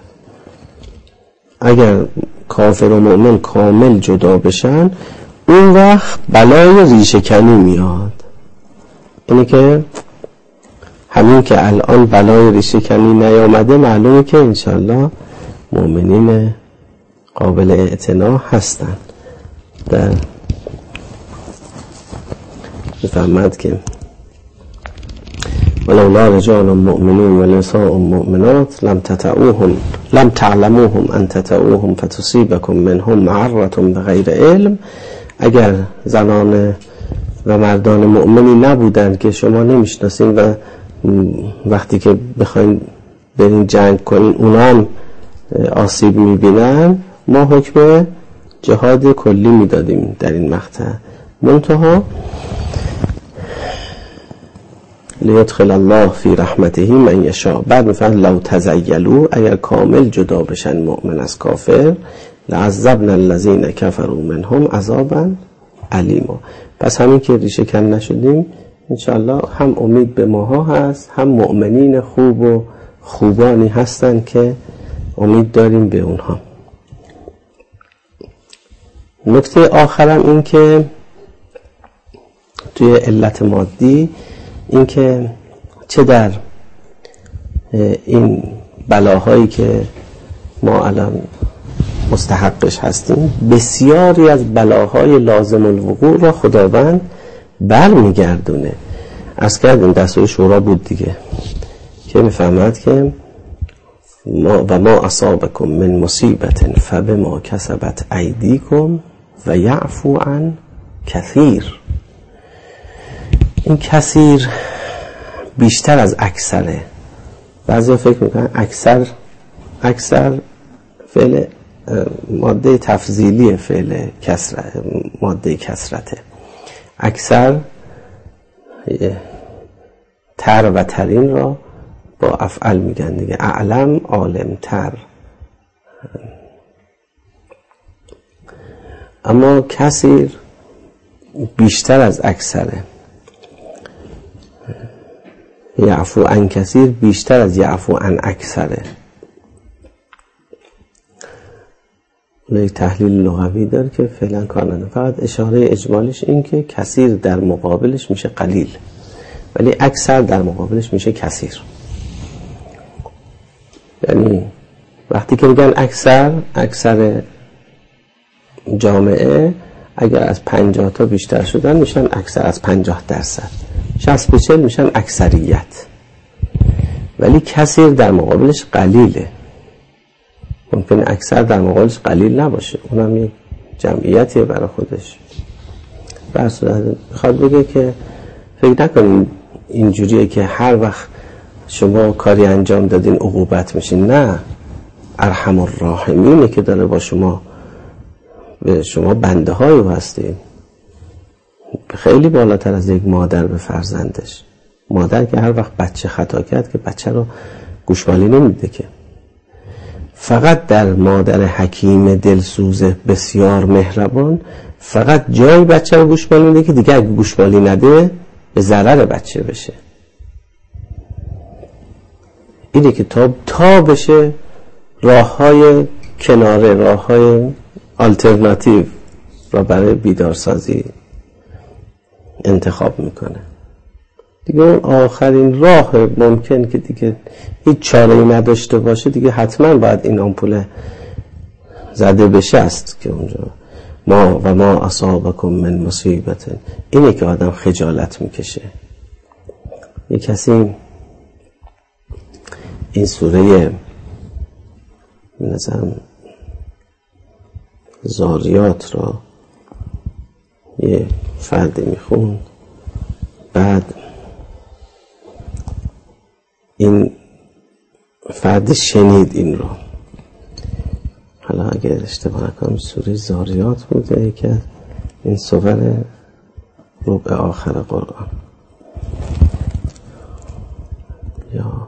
[SPEAKER 1] اگر کافر و مؤمن کامل جدا بشن، اون وقت بلای ریشه کنی میاد. اینه که همین که الان بلای ریشه کنی نیامده، معلومه که انشالله مؤمنین قابل اعتنا هستن. در بفهمد که ولولا رجال مؤمنون و نساء مؤمنات لم تطعوهم لم تعلموهم ان تطعوهم فتصيبكم منهم معرة بغیر علم. اگر زنان و مردان مؤمنی نبودند که شما نمیشناسین و وقتی که بخواین برین جنگ کنین اونا هم آسیب میبینن، ما حکم جهاد کلی میدادیم در این مقطع. منتها لیدخل الله فی رحمته من یشاء. بعد میفرد لو تزیلوا، اگر کامل جدا بشن مؤمن از کافر، لعذبنا الذین کفروا منهم عذابا علیما. پس همین که ریشه کن نشدیم، انشاءالله هم امید به ماها هست، هم مؤمنین خوب و خوبانی هستن که امید داریم به اونها. نکته آخرم این که توی علت مادی این که چه در این بلاهایی که ما الان مستحقش هستیم، بسیاری از بلاهای لازم الوقوع را خداوند بر میگردونه. از کردیم دستور شورا بود دیگه که میفهمد که ما و ما اصابکم من مصیبت فبما کسبت ایدیکم و یعفو عن کثیر. این کثیر بیشتر از اکثره. بعضی فکر میکنن اکثر اکثر فعل ماده تفضیلی فعل کسرت، ماده کسرته. اکثر تر و ترین را با افعل میگن دیگه. اعلم، عالم تر. اما کثیر بیشتر از اکثره. یعفو عن کثیر بیشتر از یعفو عن اکثره. یک تحلیل لغوی داره که فعلا کار نداره، فقط اشاره اجمالیش این که کثیر در مقابلش میشه قلیل، ولی اکثر در مقابلش میشه کثیر. یعنی وقتی که میگن اکثر، اکثر جامعه اگر از پنجاه تا بیشتر شدن میشن اکثر از پنجاه درصد، شصت به چهل میشن اکثریت. ولی کثیر در مقابلش قلیله. ممکنه اکثر در مقابلش قلیل نباشه، اونم یک جمعیتیه برای خودش. بر صورت میخواد بگه که فکر نکنین اینجوریه که هر وقت شما کاری انجام دادین عقوبت میشین. نه، ارحم الراحمینه که داره با شما، به شما بنده های هستید، خیلی بالاتر از یک مادر به فرزندش. مادر که هر وقت بچه خطا کرد که بچه رو گوشمالی نمیده، که فقط در مادر حکیم دلسوز بسیار مهربان فقط جای بچه رو گوشمالی میده که دیگه اگه گوشمالی نده به ضرر بچه بشه. اینه که تا تا بشه راه های کناره، راه های آلترناتیو را برای بیدارسازی انتخاب میکنه. دیگه اون آخرین راه ممکن که دیگه هیچ چاره‌ای نداشته باشه، دیگه حتما باید این آمپول زده بشه است که اونجا ما و ما اصابکم من مصیبت، اینه که آدم خجالت میکشه. یک کسی این سوره مثلا زاریات را یه فرد میخوند، بعد این فرد شنید این رو، حالا اگر اشتباه نکنم سوره زاریات بوده که این سور ربع آخر قرآن، یا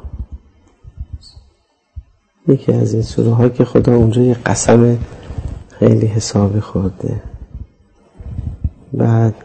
[SPEAKER 1] یکی از این سوره ها که خدا اونجا یه قسم خیلی حسابی خورده. بعد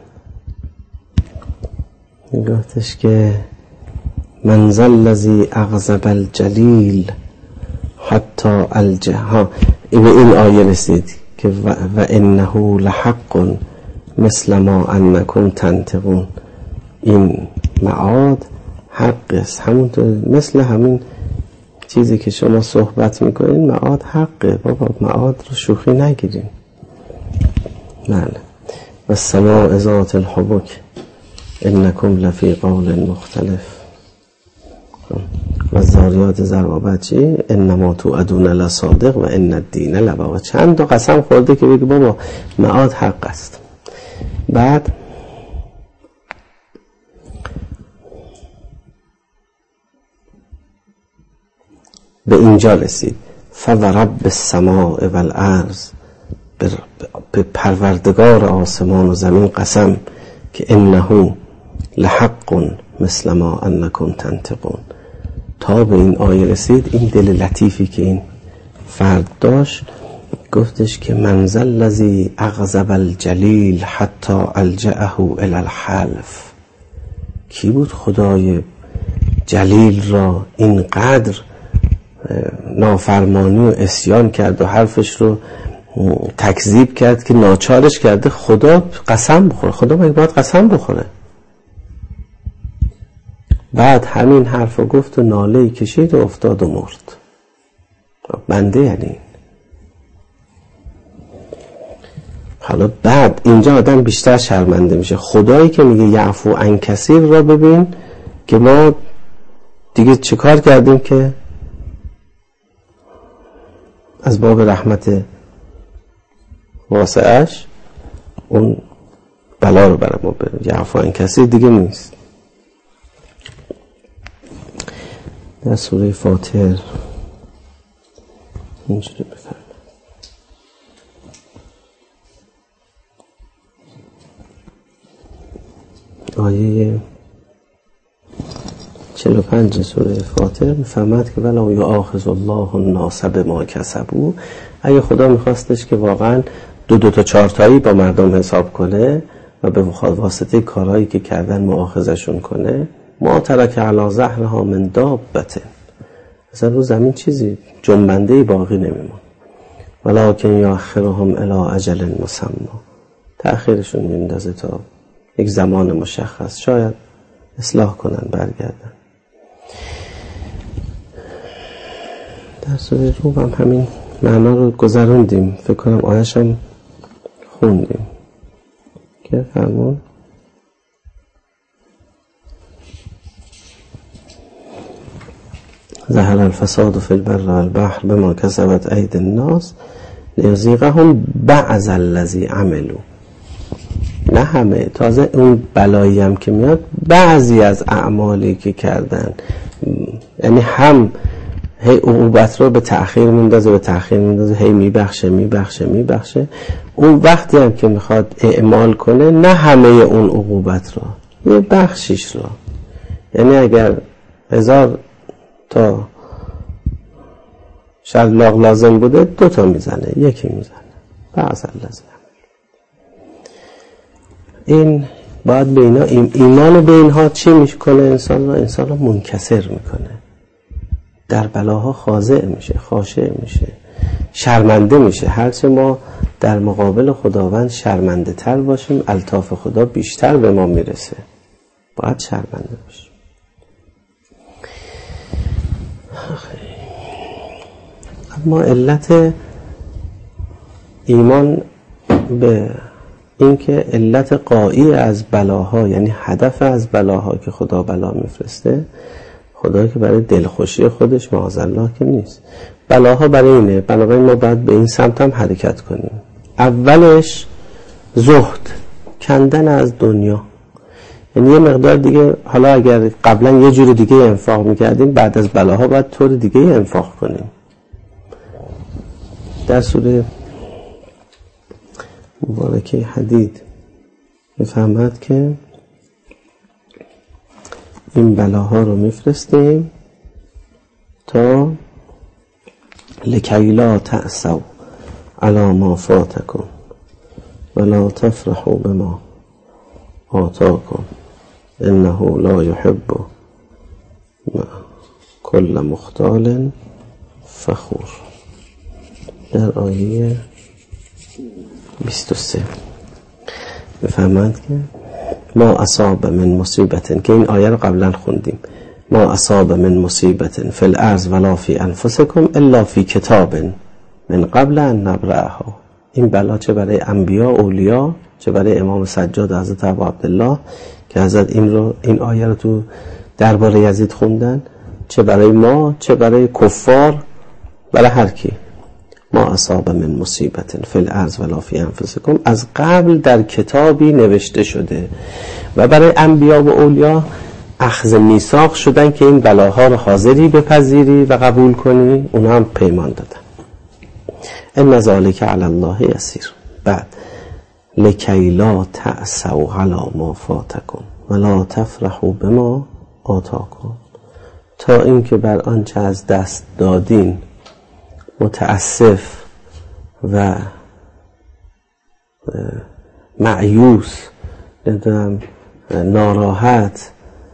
[SPEAKER 1] میگفتش که من ذا الذی اغضب الجلیل حتی الجها، این این آیه رسید که و, و انه لحق مثل ما انکم تنطقون، این معاد حق است، همونطور مثل همین چیزی که شما صحبت میکنین معاد حقه. بابا معاد رو شوخی نگیرین. بله. و السماء ذات الحبک انکم لفی قول مختلف. و الذاریات ذروا چی؟ انما توعدون لصادق و ان الدین لواقع. چند تا قسم خورده که بگه بابا معاد حق است. بعد به اینجا رسید فورب السماء والارض، به پروردگار آسمان و زمین قسم که انه لحق مثل ما انکم تنطقون. تا به این آیه رسید، این دل لطیفی که این فرد داشت گفتش که من ذا الذی اغضب الجلیل حتی الجأه الی الحلف. کی بود خدای جلیل را اینقدر نافرمانی و عصیان کرد و حرفش رو تکذیب کرد که ناچارش کرده خدا قسم بخوره؟ خدا مگه باید قسم بخوره؟ بعد همین حرف رو گفت و ناله‌ای کشید و افتاد و مرد. بنده یعنی حالا بعد اینجا آدم بیشتر شرمنده میشه. خدایی که میگه یعفو عن کثیر را ببین که ما دیگه چه کار کردیم که از باب رحمت واسعش اون بلا رو برای ما بره. یعفو عن کثیر دیگه نیست. در سوره فاطر اینجوری بفرمایید آیه چهل و پنج سوره فاطر میفرماید که ولا یؤاخذ الله الناس بما کسبوا، اگه خدا میخواستش که واقعا دو دو تا چهار تایی با مردم حساب کنه و به واسطه کارهایی که کردن مؤاخذشون کنه، ما ترک علی ظهرها من دابة، اصلا رو زمین چیزی جنبنده‌ای باقی نمیمون. ولکن یؤخرهم الی اجل مسمى، تأخیرشون میندازه تا یک زمان مشخص، شاید اصلاح کنن برگردن. در سوره روم هم همین معنا رو گذروندیم، فکر کنم آیش هم خوندیم که فرمون ظهر الفساد فی البر والبحر بما کسبت ایدی الناس لیذیقهم بعض الذی عملوا. نه همه، تازه اون بلایی هم که میاد بعضی از اعمالی که کردن، یعنی هم هی عقوبت رو به تأخیر میندازه به تأخیر میندازه هی میبخشه میبخشه میبخشه. اون وقتی هم که میخواد اعمال کنه نه همه اون عقوبت رو، یه بخشیش رو، یعنی اگر هزار تا شلاق لازم بوده دو تا میزنه، یکی میزنه. بعضا لازم این باید به اینا ایمان به اینها چی میکنه؟ انسان رو انسان رو منکسر میکنه، در بلاها خاضع میشه، خاشع میشه، شرمنده میشه. هرچه ما در مقابل خداوند شرمنده تر باشیم الطاف خدا بیشتر به ما میرسه. باید شرمنده باشیم. اما علت ایمان به این که علت قایی از بلاها، یعنی هدف از بلاها که خدا بلا میفرسته، خدا که برای دلخوشی خودش معاذالله که نیست. بلاها برای اینه، بنابراین ما باید به این سمت هم حرکت کنیم. اولش زهد، کندن از دنیا، یعنی یه مقدار دیگه، حالا اگر قبلا یه جور دیگه انفاق میکردیم بعد از بلاها باید طور دیگه انفاق کنیم. در سوره مبارکه حدید میفهمد که این بلاها رو میفرستیم تا لکی لا تأسوا علی ما فاتکم ولا تفرحوا بما آتاکم انه لا یحب کل مختال فخور. در آیه بیست و سه بفهمند که ما اصاب من مصیبت، که این آیه رو قبلا خوندیم، ما اصاب من مصیبت فی الارض ولا فی انفسکم الا فی کتاب من قبل ان نبرأها. این بلا چه برای انبیا اولیا، چه برای امام سجاد حضرت ابو عبدالله که حضرت این رو این آیه رو تو درباره یزید خوندن، چه برای ما، چه برای کفار، برای هر کی. ما اصاب من مصیبت فی الارض ولا فی انفسکم، از قبل در کتابی نوشته شده. و برای انبیا و اولیا اخذ میثاق شدن که این بلاها رو حاضری بپذیری و قبول کنی، اونا هم پیمان دادن. ان ذلک علی الله یسیر. بعد لکی لا تأسوا علی ما فاتکم ولا تفرحوا بما آتاکم، تا اینکه بر آنچه از دست دادین متاسف و مایوس، ناراحت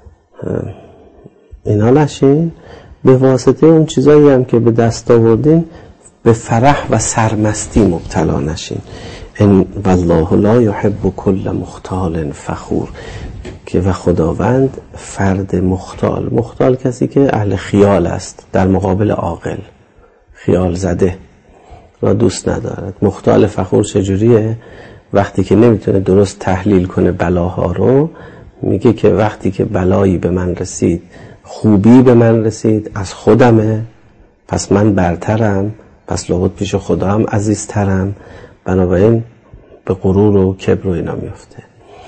[SPEAKER 1] اینا نشین، به واسطه اون چیزایی هم که به دست آوردین به فرح و سرمستی مبتلا نشین. ان والله لا یحب کل مختال فخور، که و خداوند فرد مختال، مختال کسی که اهل خیال است در مقابل عاقل، خیال زده را دوست ندارد. مختال فخور چجوریه؟ وقتی که نمیتونه درست تحلیل کنه بلاها رو، میگه که وقتی که بلایی به من رسید، خوبی به من رسید، از خودمه، پس من برترم، پس لابد پیش خدا هم عزیزترم، بنابراین به غرور و کبر و اینا میفته.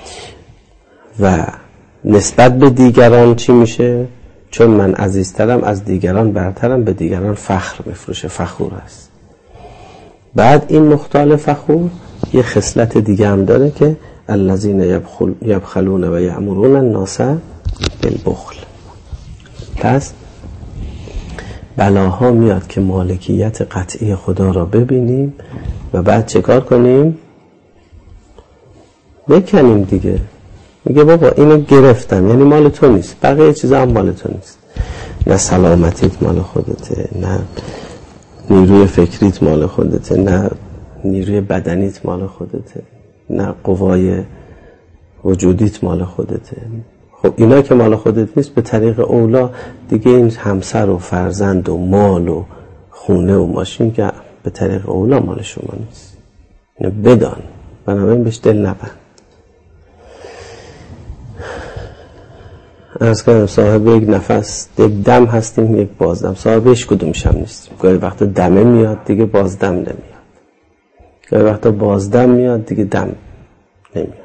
[SPEAKER 1] و نسبت به دیگران چی میشه؟ چون من عزیزترم، از دیگران برترم، به دیگران فخر میفروشه، فخور است. بعد این مختال فخور یه خصلت دیگه هم داره که الذین یبخلون و یأمرون الناس بالبخل. پس بلاها میاد که مالکیت قطعی خدا را ببینیم و بعد چه کار کنیم؟ بکنیم دیگه. میگه بابا اینو گرفتم، یعنی مال تو نیست، بقیه چیزا هم مال تو نیست. نه سلامتیت مال خودته، نه نیروی فکریت مال خودته، نه نیروی بدنیت مال خودته، نه قوای وجودیت مال خودته. خب اینا که مال خودت نیست، به طریق اولا دیگه این همسر و فرزند و مال و خونه و ماشین که به طریق اولا مال شما نیست. اینو بدان، بنابراین بهش دل نبند. عرض کردم صاحب یک نفس یک دم هستیم، یک بازدم. صاحب هیچ کدومش هم نیستیم. گاهی وقتا دمه میاد دیگه بازدم نمیاد، گاهی وقتا بازدم میاد دیگه دم نمیاد.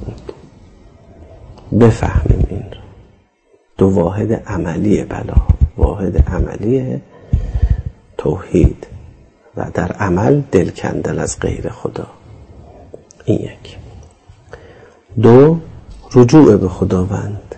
[SPEAKER 1] بفهمیم این رو. دو واحد عملی بلا. واحد عملی توحید و در عمل دل کندن از غیر خدا. این یک. دو، رجوع به خداوند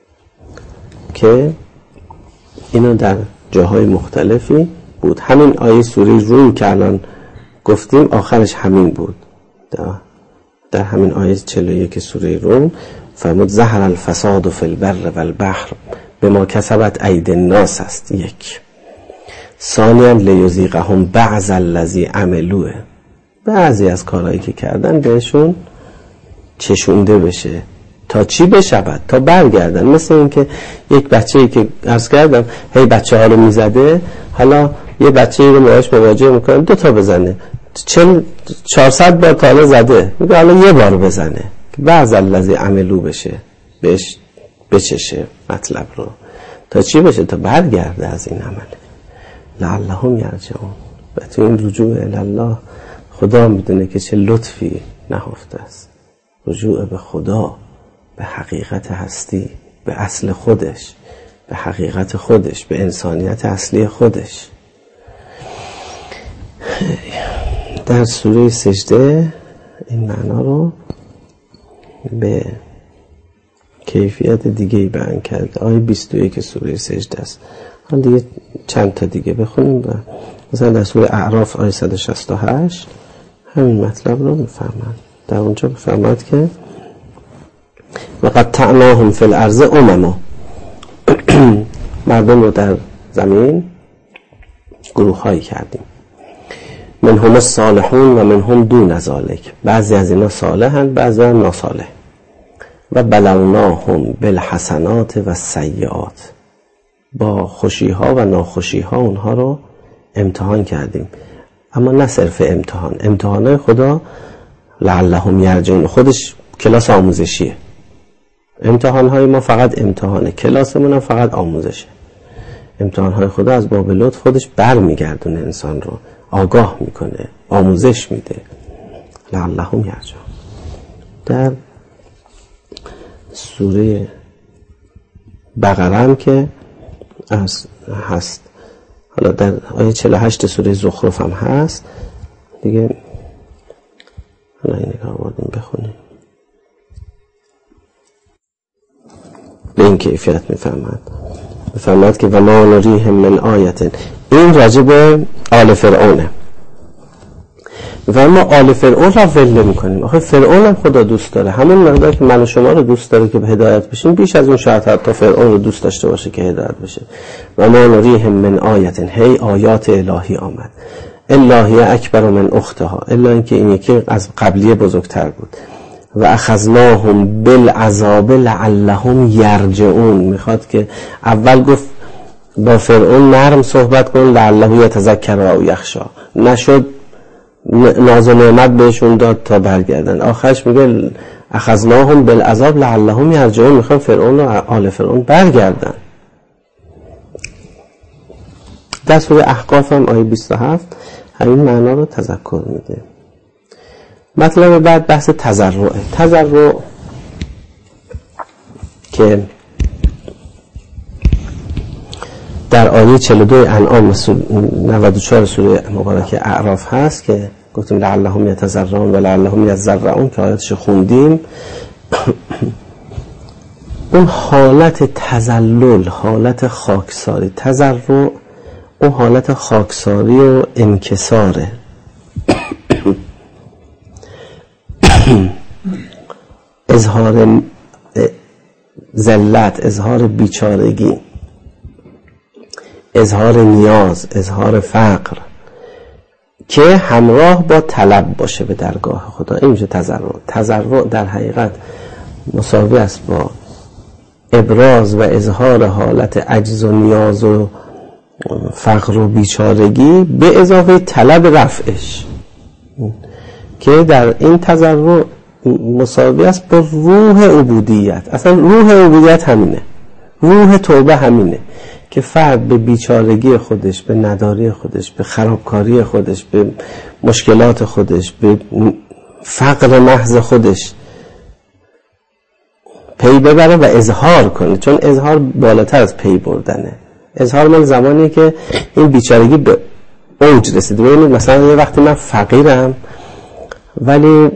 [SPEAKER 1] که اینا در جاهای مختلفی بود. همین آیه سوره روم که الان گفتیم آخرش همین بود. در همین آیه چهل و یک سوره روم فرمود ظهر الفساد فی البر والبحر بما کسبت ایدی الناس است. یک. ثانیا لیذیقهم بعض الذی عملوه، بعضی از کارهایی که کردن بهشون چشونده بشه تا چی بشود؟ تا برگردن. مثل این که یک بچه‌ای که عرض کردم هی بچه ها رو میزده، حالا یه بچه‌ای رو باهاش مواجه میکنه دو تا بزنه، چل چهارصد بار تا حالا زده، میگه حالا یه بار بزنه که بعض الذی عملو بشه، بهش بچشه مطلب رو تا چی بشه؟ تا برگرده از این عمل. لعلهم یرجعون. و تو این رجوع الله خدا میدونه که چه لطفی نهفته است. رجوع به خدا، به حقیقت هستی، به اصل خودش، به حقیقت خودش، به انسانیت اصلی خودش. در سوره سجده این معنا رو به کیفیت دیگه بیان کرده. آیه بیست و یک سوره سجده است. حالا دیگه چند تا دیگه بخونیم. و مثلا در سوره اعراف آیه صد و شصت و هشت همین مطلب رو میفهمند. در اونجا بفهمد که وقد تعناهم فی الارض امما، مردم رو در زمین گروه هایی کردیم. منهم الصالحون و منهم دون ذلک، بعضی از اینا صالحن بعضی از ناصالح. و بلوناهم بالحسنات و السیئات، با خوشی ها و ناخوشی ها اونها رو امتحان کردیم. اما نه صرف امتحان، امتحانای خدا لعلهم یرجعون خودش کلاس آموزشیه. امتحان های ما فقط امتحانه، کلاسمون هم فقط آموزشه. امتحان های خدا از باب لطف خودش بر میگردونه، انسان رو آگاه میکنه، آموزش میده. لعلهم یرجعون. در سوره بقره هم که هست، حالا در آیه چهل و هشت سوره زخرف هم هست دیگه. حالا این نگاه بردیم بخونیم به این کیفیت میفهمد میفهمد که و ما نریهم من آیت. این راجع به آل فرعونه. و ما آل فرعون را ول میکنیم. آخه فرعون هم خدا دوست داره، همون مقدار که من و شما رو دوست داره که به هدایت بشیم، بیش از اون شاید حتی فرعون رو دوست داشته باشه که هدایت بشه. و ما نریهم من آیت، هی آیات الهی آمد، الهی اکبر من اختها، الا اینکه این یکی از قبلیه بزرگتر بود. و اخذناهم بالعذاب لعلهم یرجعون. میخواد که اول گفت با فرعون نرم صحبت کن لعله یتذکر او یخشی، نشد ناز و نعمت بهشون داد تا برگردن. آخرش میگه اخذناهم بالعذاب لعلهم یرجعون، میخوان فرعون و آل فرعون برگردن. در سوره احقاف هم آیه بیست و هفت همین معنا رو تذکر میده. مطلب بعد بحث تضرع. تضرع که در آیه چهل و دو انعام نود و چهار سوره مبارکه اعراف هست که گفتیم لعلهم یتضرعون و لعلهم یضرعون که آیاتش خوندیم. اون حالت تذلل، حالت خاکساری، تضرع اون حالت خاکساری و انکساره. اظهار ذلت، اظهار بیچارگی، اظهار نیاز، اظهار فقر که همراه با طلب باشه به درگاه خدا. این میشه تضرع. تضرع در حقیقت مساوی است با ابراز و اظهار حالت عجز و نیاز و فقر و بیچارگی به اضافه طلب رفعش، که در این تضرع مساوی است با روح عبودیت. اصلا روح عبودیت همینه، روح توبه همینه که فرد به بیچارگی خودش، به نداری خودش، به خرابکاری خودش، به مشکلات خودش، به فقر محض خودش پی ببره و اظهار کنه، چون اظهار بالاتر از پی بردنه. اظهار من زمانی که این بیچارگی به اوج رسیده. ببینید مثلا یه وقتی من فقیرم ولی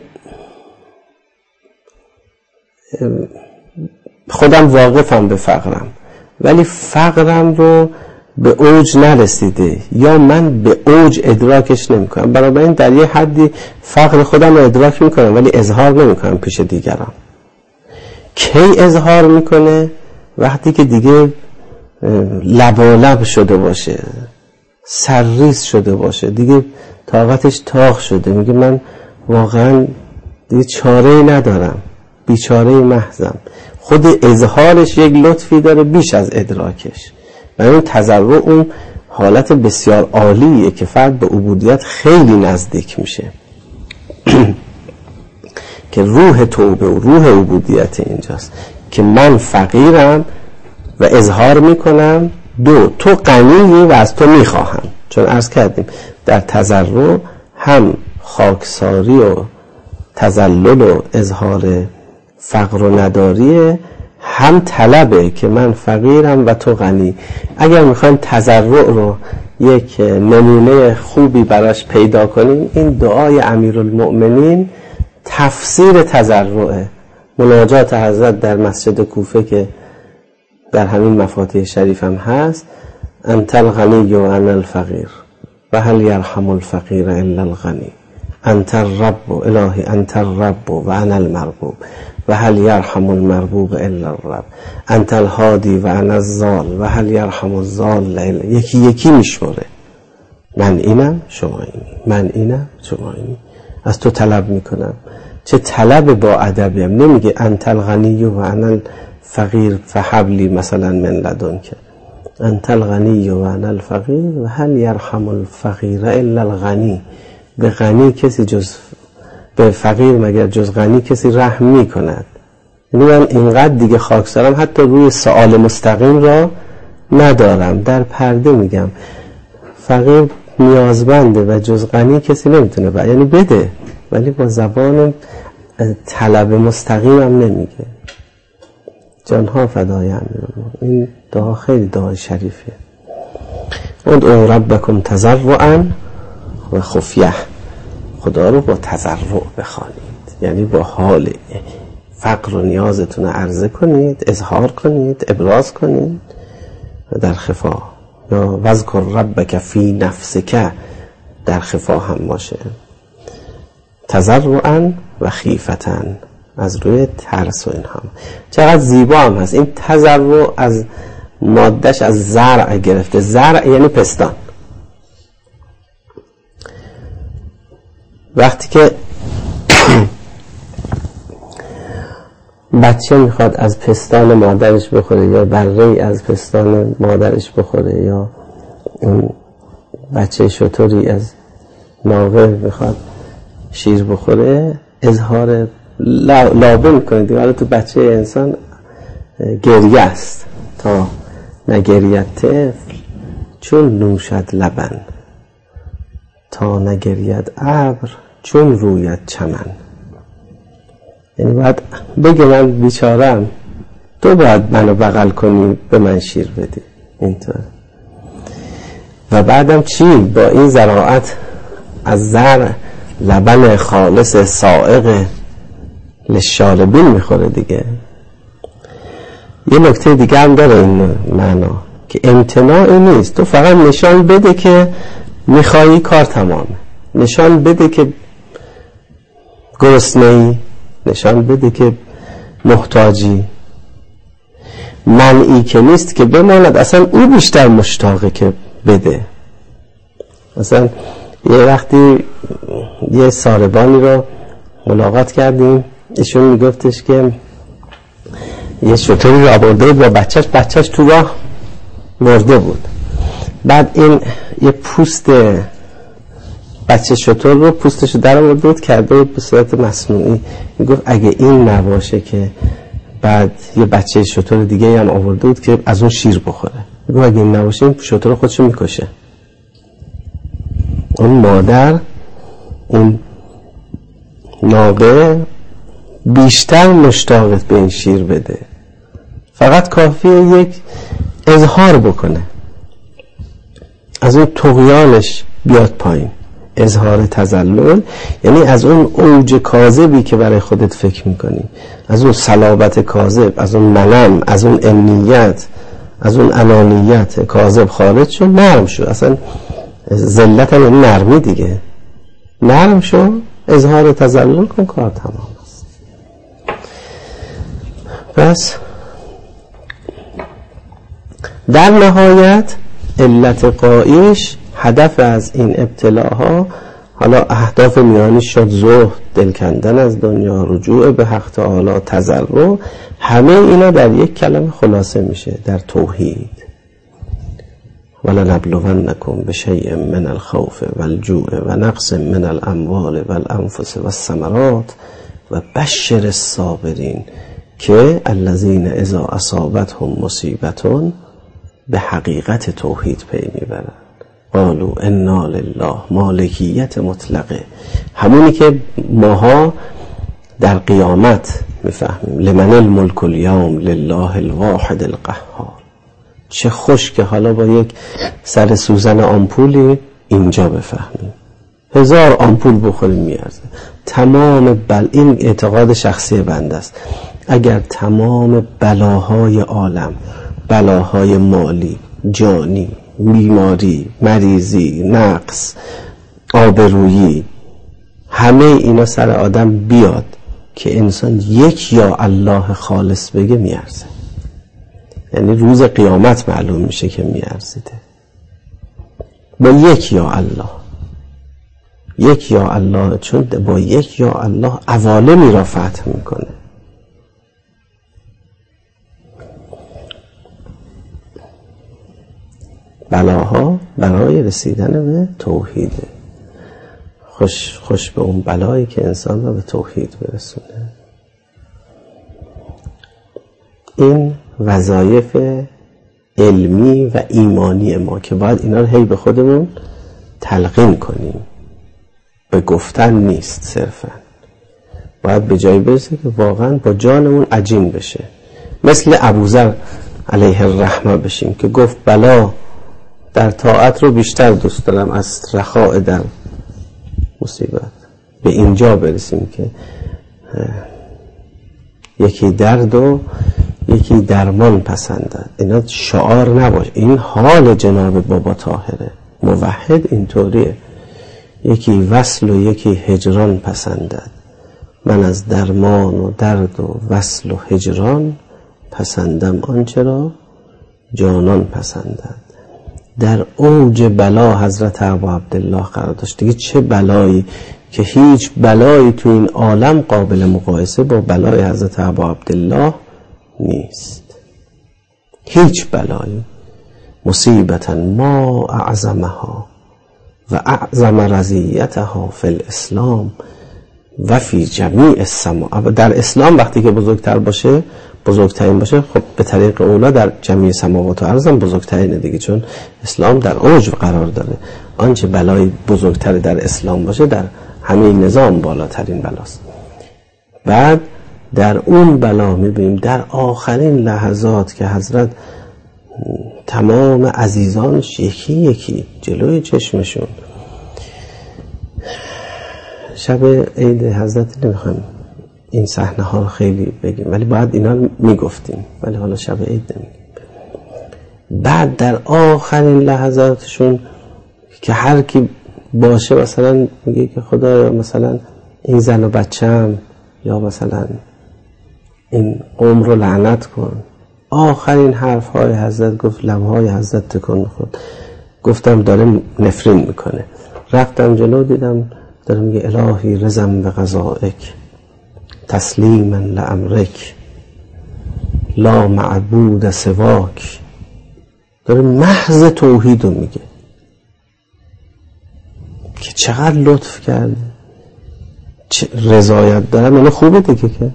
[SPEAKER 1] خودم واقفم به فقرم، ولی فقرم رو به اوج نرسیده یا من به اوج ادراکش نمی کنم، بنابراین در یه حدی فقر خودم رو ادراک می کنم ولی اظهار نمی کنم پیش دیگران. کی اظهار میکنه؟ وقتی که دیگه لبالب شده باشه، سرریز شده باشه، دیگه طاقتش تاق شده، میگه من واقعا دیگه چاره‌ای ندارم، بیچاره محضم. خود اظهارش یک لطفی داره بیش از ادراکش. و اون تضرع اون حالت بسیار عالیه که فرد به عبودیت خیلی نزدیک میشه که روح توبه و روح عبودیت اینجاست که من فقیرم و اظهار میکنم، دو تو غنیی و از تو میخواهم. چون عرض کردیم در تضرع هم خاکساری و تذلل و اظهار فقر و نداریه، هم طلبه که من فقیرم و تو غنی. اگر میخوایم تضرع رو یک نمونه خوبی براش پیدا کنیم، این دعای امیرالمؤمنین تفسیر تضرعه. مناجات حضرت در مسجد کوفه که در همین مفاتیح شریف هم هست، انت الغنی و انا الفقیر و هل یرحم الفقیر الا الغنی، انت الرب الهی انت الرب و انا المربوب و هل یرحم المربوب الا الرب، انت الهادی و انا الضال و هل یرحم الضال الا. یکی یکی میشمره، من اینم شما اینی، من اینم شما اینی، از تو طلب میکنم. چه طلب با ادبی هم، نمیگه انت الغنی و انا الفقیر فحبلی مثلا من لدنک، انت الغنی و انا الفقیر و هل یرحم الفقیر الا الغنی. به غنی کسی جز به فقیر مگر جز غنی کسی رحم می کند؟ یعنی من اینقدر دیگه خاکسارم حتی روی سؤال مستقیم را ندارم، در پرده میگم فقیر نیازمنده و جز غنی کسی نمیتونه ب... یعنی بده، ولی با زبان طلب مستقیم هم نمیگه. جانها فدای امیرالمؤمنین. این دعا خیلی دعای شریفیه. ادعوا ربکم تضرعا و خفیه. خدا رو با تضرع بخوانید، یعنی با حال فقر و نیازتون عرضه کنید، اظهار کنید، ابراز کنید و در خفا. یا وذکر ربک فی نفسک، در خفا هم باشه. تضرعا و خیفتا، از روی ترس و این هم. چقدر زیبا هم هست این تضرع، از مادهش از زرع گرفته. زرع یعنی پستان. وقتی که بچه میخواد از پستان مادرش بخوره یا بره‌ای از پستان مادرش بخوره، یا اون بچه شتری از ناقه میخواد شیر بخوره، اظهار لابه میکنه دیگه. تو بچه انسان گریه است، تا نگریت طفل چون نوشد لبن، تا نگرید ابر چون روید چمن. یعنی باید بگه من بیچارم، تو باید منو بغل کنی به من شیر بدی. اینطور. و بعدم چی؟ با این زراعت از زرع لبن خالص سائغ للشاربین میخوره دیگه. یه نکته دیگه هم داره این معنا که امتناعی نیست، تو فقط نشان بده که میخوایی، کار تمامه. نشان بده که گرسنه‌ای، نشان بده که محتاجی. منعی که نیست که بماند، اصلا او بیشتر مشتاقه که بده. مثلا یه وقتی یه ساربانی رو ملاقات کردیم، ایشون میگفتش که یه شتری رو آورده بود با بچهش، بچهش تو راه مرده بود. بعد این یه پوست بچه شتر رو پوستش رو در آورده بود، کرده بود به صورت مصنوعی. میگفت اگه این نباشه که بعد یه بچه شتر دیگه هم آورده بود که از اون شیر بخوره. میگفت اگه این نباشه این شتر خودشو میکشه. اون مادر، اون ناقه بیشتر مشتاقت به این شیر بده. فقط کافیه یک اظهار بکنه. از اون طغیانش بیاد پایین. اظهار تذلل یعنی از اون اوج کاذبی که برای خودت فکر میکنی، از اون صلابت کاذب، از اون منم، از اون امنیت، از اون انانیت کاذب خارج شو، نرم شو. اصلا ذلت هم یعنی نرمی دیگه. نرم شو، اظهار تذلل کن، کار تمام است. پس در نهایت علت قایش، هدف از این ابتلاها، حالا اهداف میانی شد زهد، دل کندن از دنیا، رجوع به حق تعالی، تضرع، همه اینا در یک کلمه خلاصه میشه، در توحید. ولنبلونکم بشیء من الخوف والجوع و نقص من الاموال والانفس والثمرات و بشر الصابرین که الذین اذا اصابتهم مصیبة به حقیقت توحید پی میبرند. قالوا انا لله، مالکیت مطلقه، همونی که ماها در قیامت میفهمیم. لمن الملک اليوم لله الواحد القهار. چه خوش که حالا با یک سر سوزن آمپولی اینجا بفهمیم. هزار آمپول بخوریم میارزه. تمام بل این اعتقاد شخصی بنده است. اگر تمام بلاهای عالم، بلاهای مالی، جانی، بیماری، مریضی، نقص، آبرویی، همه اینا سر آدم بیاد که انسان یک یا الله خالص بگه میارزه. یعنی روز قیامت معلوم میشه که میارزیده. با یک یا الله، یک یا الله، چون با یک یا الله عوالمی را فتح میکنه. بلاها برای رسیدن به توحیده. خوش خوش به اون بلایی که انسان را به توحید برسونه. این وظایف علمی و ایمانی ما که باید اینا رو هی به خودمون تلقین کنیم. به گفتن نیست صرفا، باید به جایی برسه که واقعا با جانمون عجین بشه. مثل ابوذر علیه الرحمه بشیم که گفت بلا در طاعت رو بیشتر دوست دارم از رخاء در مصیبت. به اینجا برسیم که یکی درد و یکی درمان پسندد. اینا شعار نباشه، این حال جناب بابا طاهره. موحد اینطوریه، یکی وصل و یکی هجران پسندد. من از درمان و درد و وصل و هجران پسندم آنچه را جانان پسندد. در اوج بلا حضرت ابو عبدالله قرار داشت. دیگه چه بلایی که هیچ بلایی تو این عالم قابل مقایسه با بلای حضرت ابو عبدالله نیست. هیچ بلایی. مصیبتا ما اعظمها و اعظم رضیتها فی الاسلام و فی جمیع السما. در اسلام وقتی که بزرگتر باشه، بزرگترین باشه، خب به طریق اولا در جمیع سماوات و ارض هم بزرگترینه دیگه، چون اسلام در اوج قرار داره. آنچه بلای بزرگتر در اسلام باشه در همین نظام بالاترین بلاست. بعد در اون بلا میبینیم در آخرین لحظات که حضرت تمام عزیزانش یکی یکی جلوی چشمشون، شب عید حضرت نمیخوایم این صحنه ها رو خیلی بگیم ولی باید اینا رو میگفتیم، ولی حالا شب عید نمیگیم. بعد در آخرین لحظاتشون که هر کی باشه مثلا میگه که خدایا مثلا این زن و بچه‌م یا مثلا این قوم رو لعنت کن. آخرین حرف های حضرت گفت، لبهای حضرت تکون خورد. گفتم داره نفرین میکنه. رفتم جلو دیدم داره میگه الهی رزم به قضائک تسلیما لامرک لا معبود سواک. داره محض توحید رو میگه که چقدر لطف کرده، چه رضایت داره. منو خوبه دیگه. که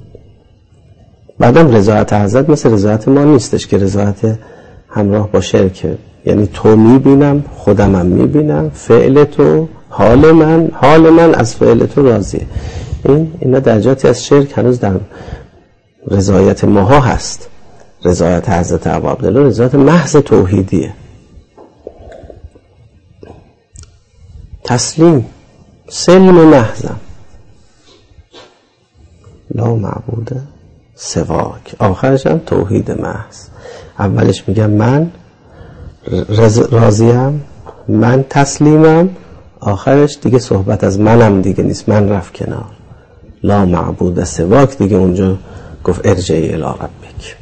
[SPEAKER 1] بعدم رضایت حضرت مثل رضایت ما نیستش که رضایت همراه با شرکه. یعنی تو میبینم، خودمم میبینم، فعل تو، حال من، حال من از فعل تو راضیه. این اینا درجاتی از شرک هنوز در رضایت ماها هست. رضایت حضرت ابو عبدالله رضایت محض توحیدیه. تسلیم، سلم محضم، لا معبود سواک. آخرش هم توحید محض. اولش میگم من راضیم، من تسلیمم، آخرش دیگه صحبت از منم دیگه نیست، من رفت کنار، لا معبود سواک. دیگه اونجا گفت ارجعی الی ربک.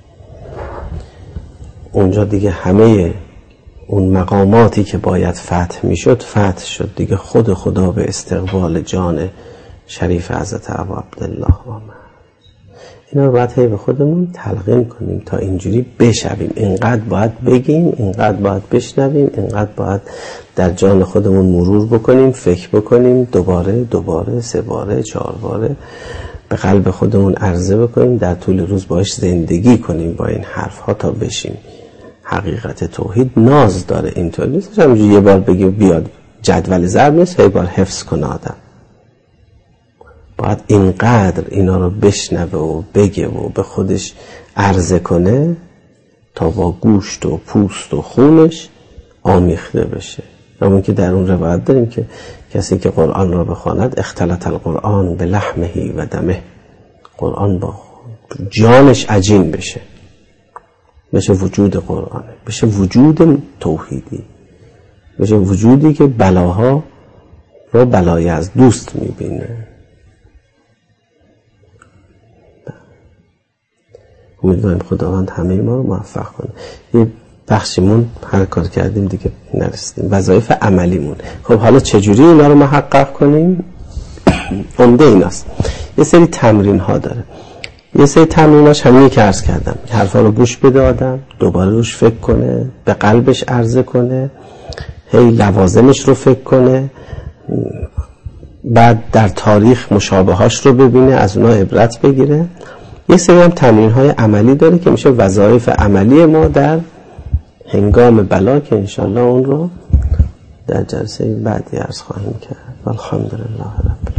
[SPEAKER 1] اونجا دیگه همه اون مقاماتی که باید فتح میشد فتح شد دیگه. خود خدا به استقبال جان شریف حضرت ابو عبدالله آمد. اینا رو باید هی به خودمون تلقین کنیم تا اینجوری بشویم. اینقدر باید بگیم، اینقدر باید بشنویم، اینقدر باید در جان خودمون مرور بکنیم، فکر بکنیم، دوباره دوباره سه باره چهار باره به قلب خودمون عرضه بکنیم، در طول روز باش زندگی کنیم با این حرف ها تا بشیم. حقیقت توحید ناز داره، اینطور نیست همونجوری یه بار بگی بیاد جدول ضرب نیست، هی بار حفظ کنه آدم. باید اینقدر اینا رو بشنوه و بگه و به خودش عرضه کنه تا با گوشت و پوست و خونش آمیخته بشه. همون که در اون روایت داریم که کسی که قرآن را بخواند اختلط القرآن به لحمه و دمه، قرآن با جانش عجین بشه، بشه وجود قرآنه، بشه وجود توحیدی، بشه وجودی که بلاها رو بلای از دوست میبینه. امیدواریم خداوند همه ما رو موفق کنه. یه بخشیمون هر کار کردیم دیگه نرسیدیم، وظایف عملیمون. خب حالا چجوری اینا رو محقق کنیم؟ عمده ایناست. یه سری تمرین ها داره. یه سری تمریناش همینی که عرض کردم، حرفا رو گوش بده آدم، دوباره روش فکر کنه، به قلبش عرضه کنه، هی لوازمش رو فکر کنه، بعد در تاریخ مشابهاش رو ببینه، از اونها عبرت بگیره. یه سری هم تمرین های عملی داره که میشه وظایف عملی ما در هنگام بلا، که انشالله اون رو در جلسه بعدی عرض خواهیم کرد. الحمدلله رب العالمین.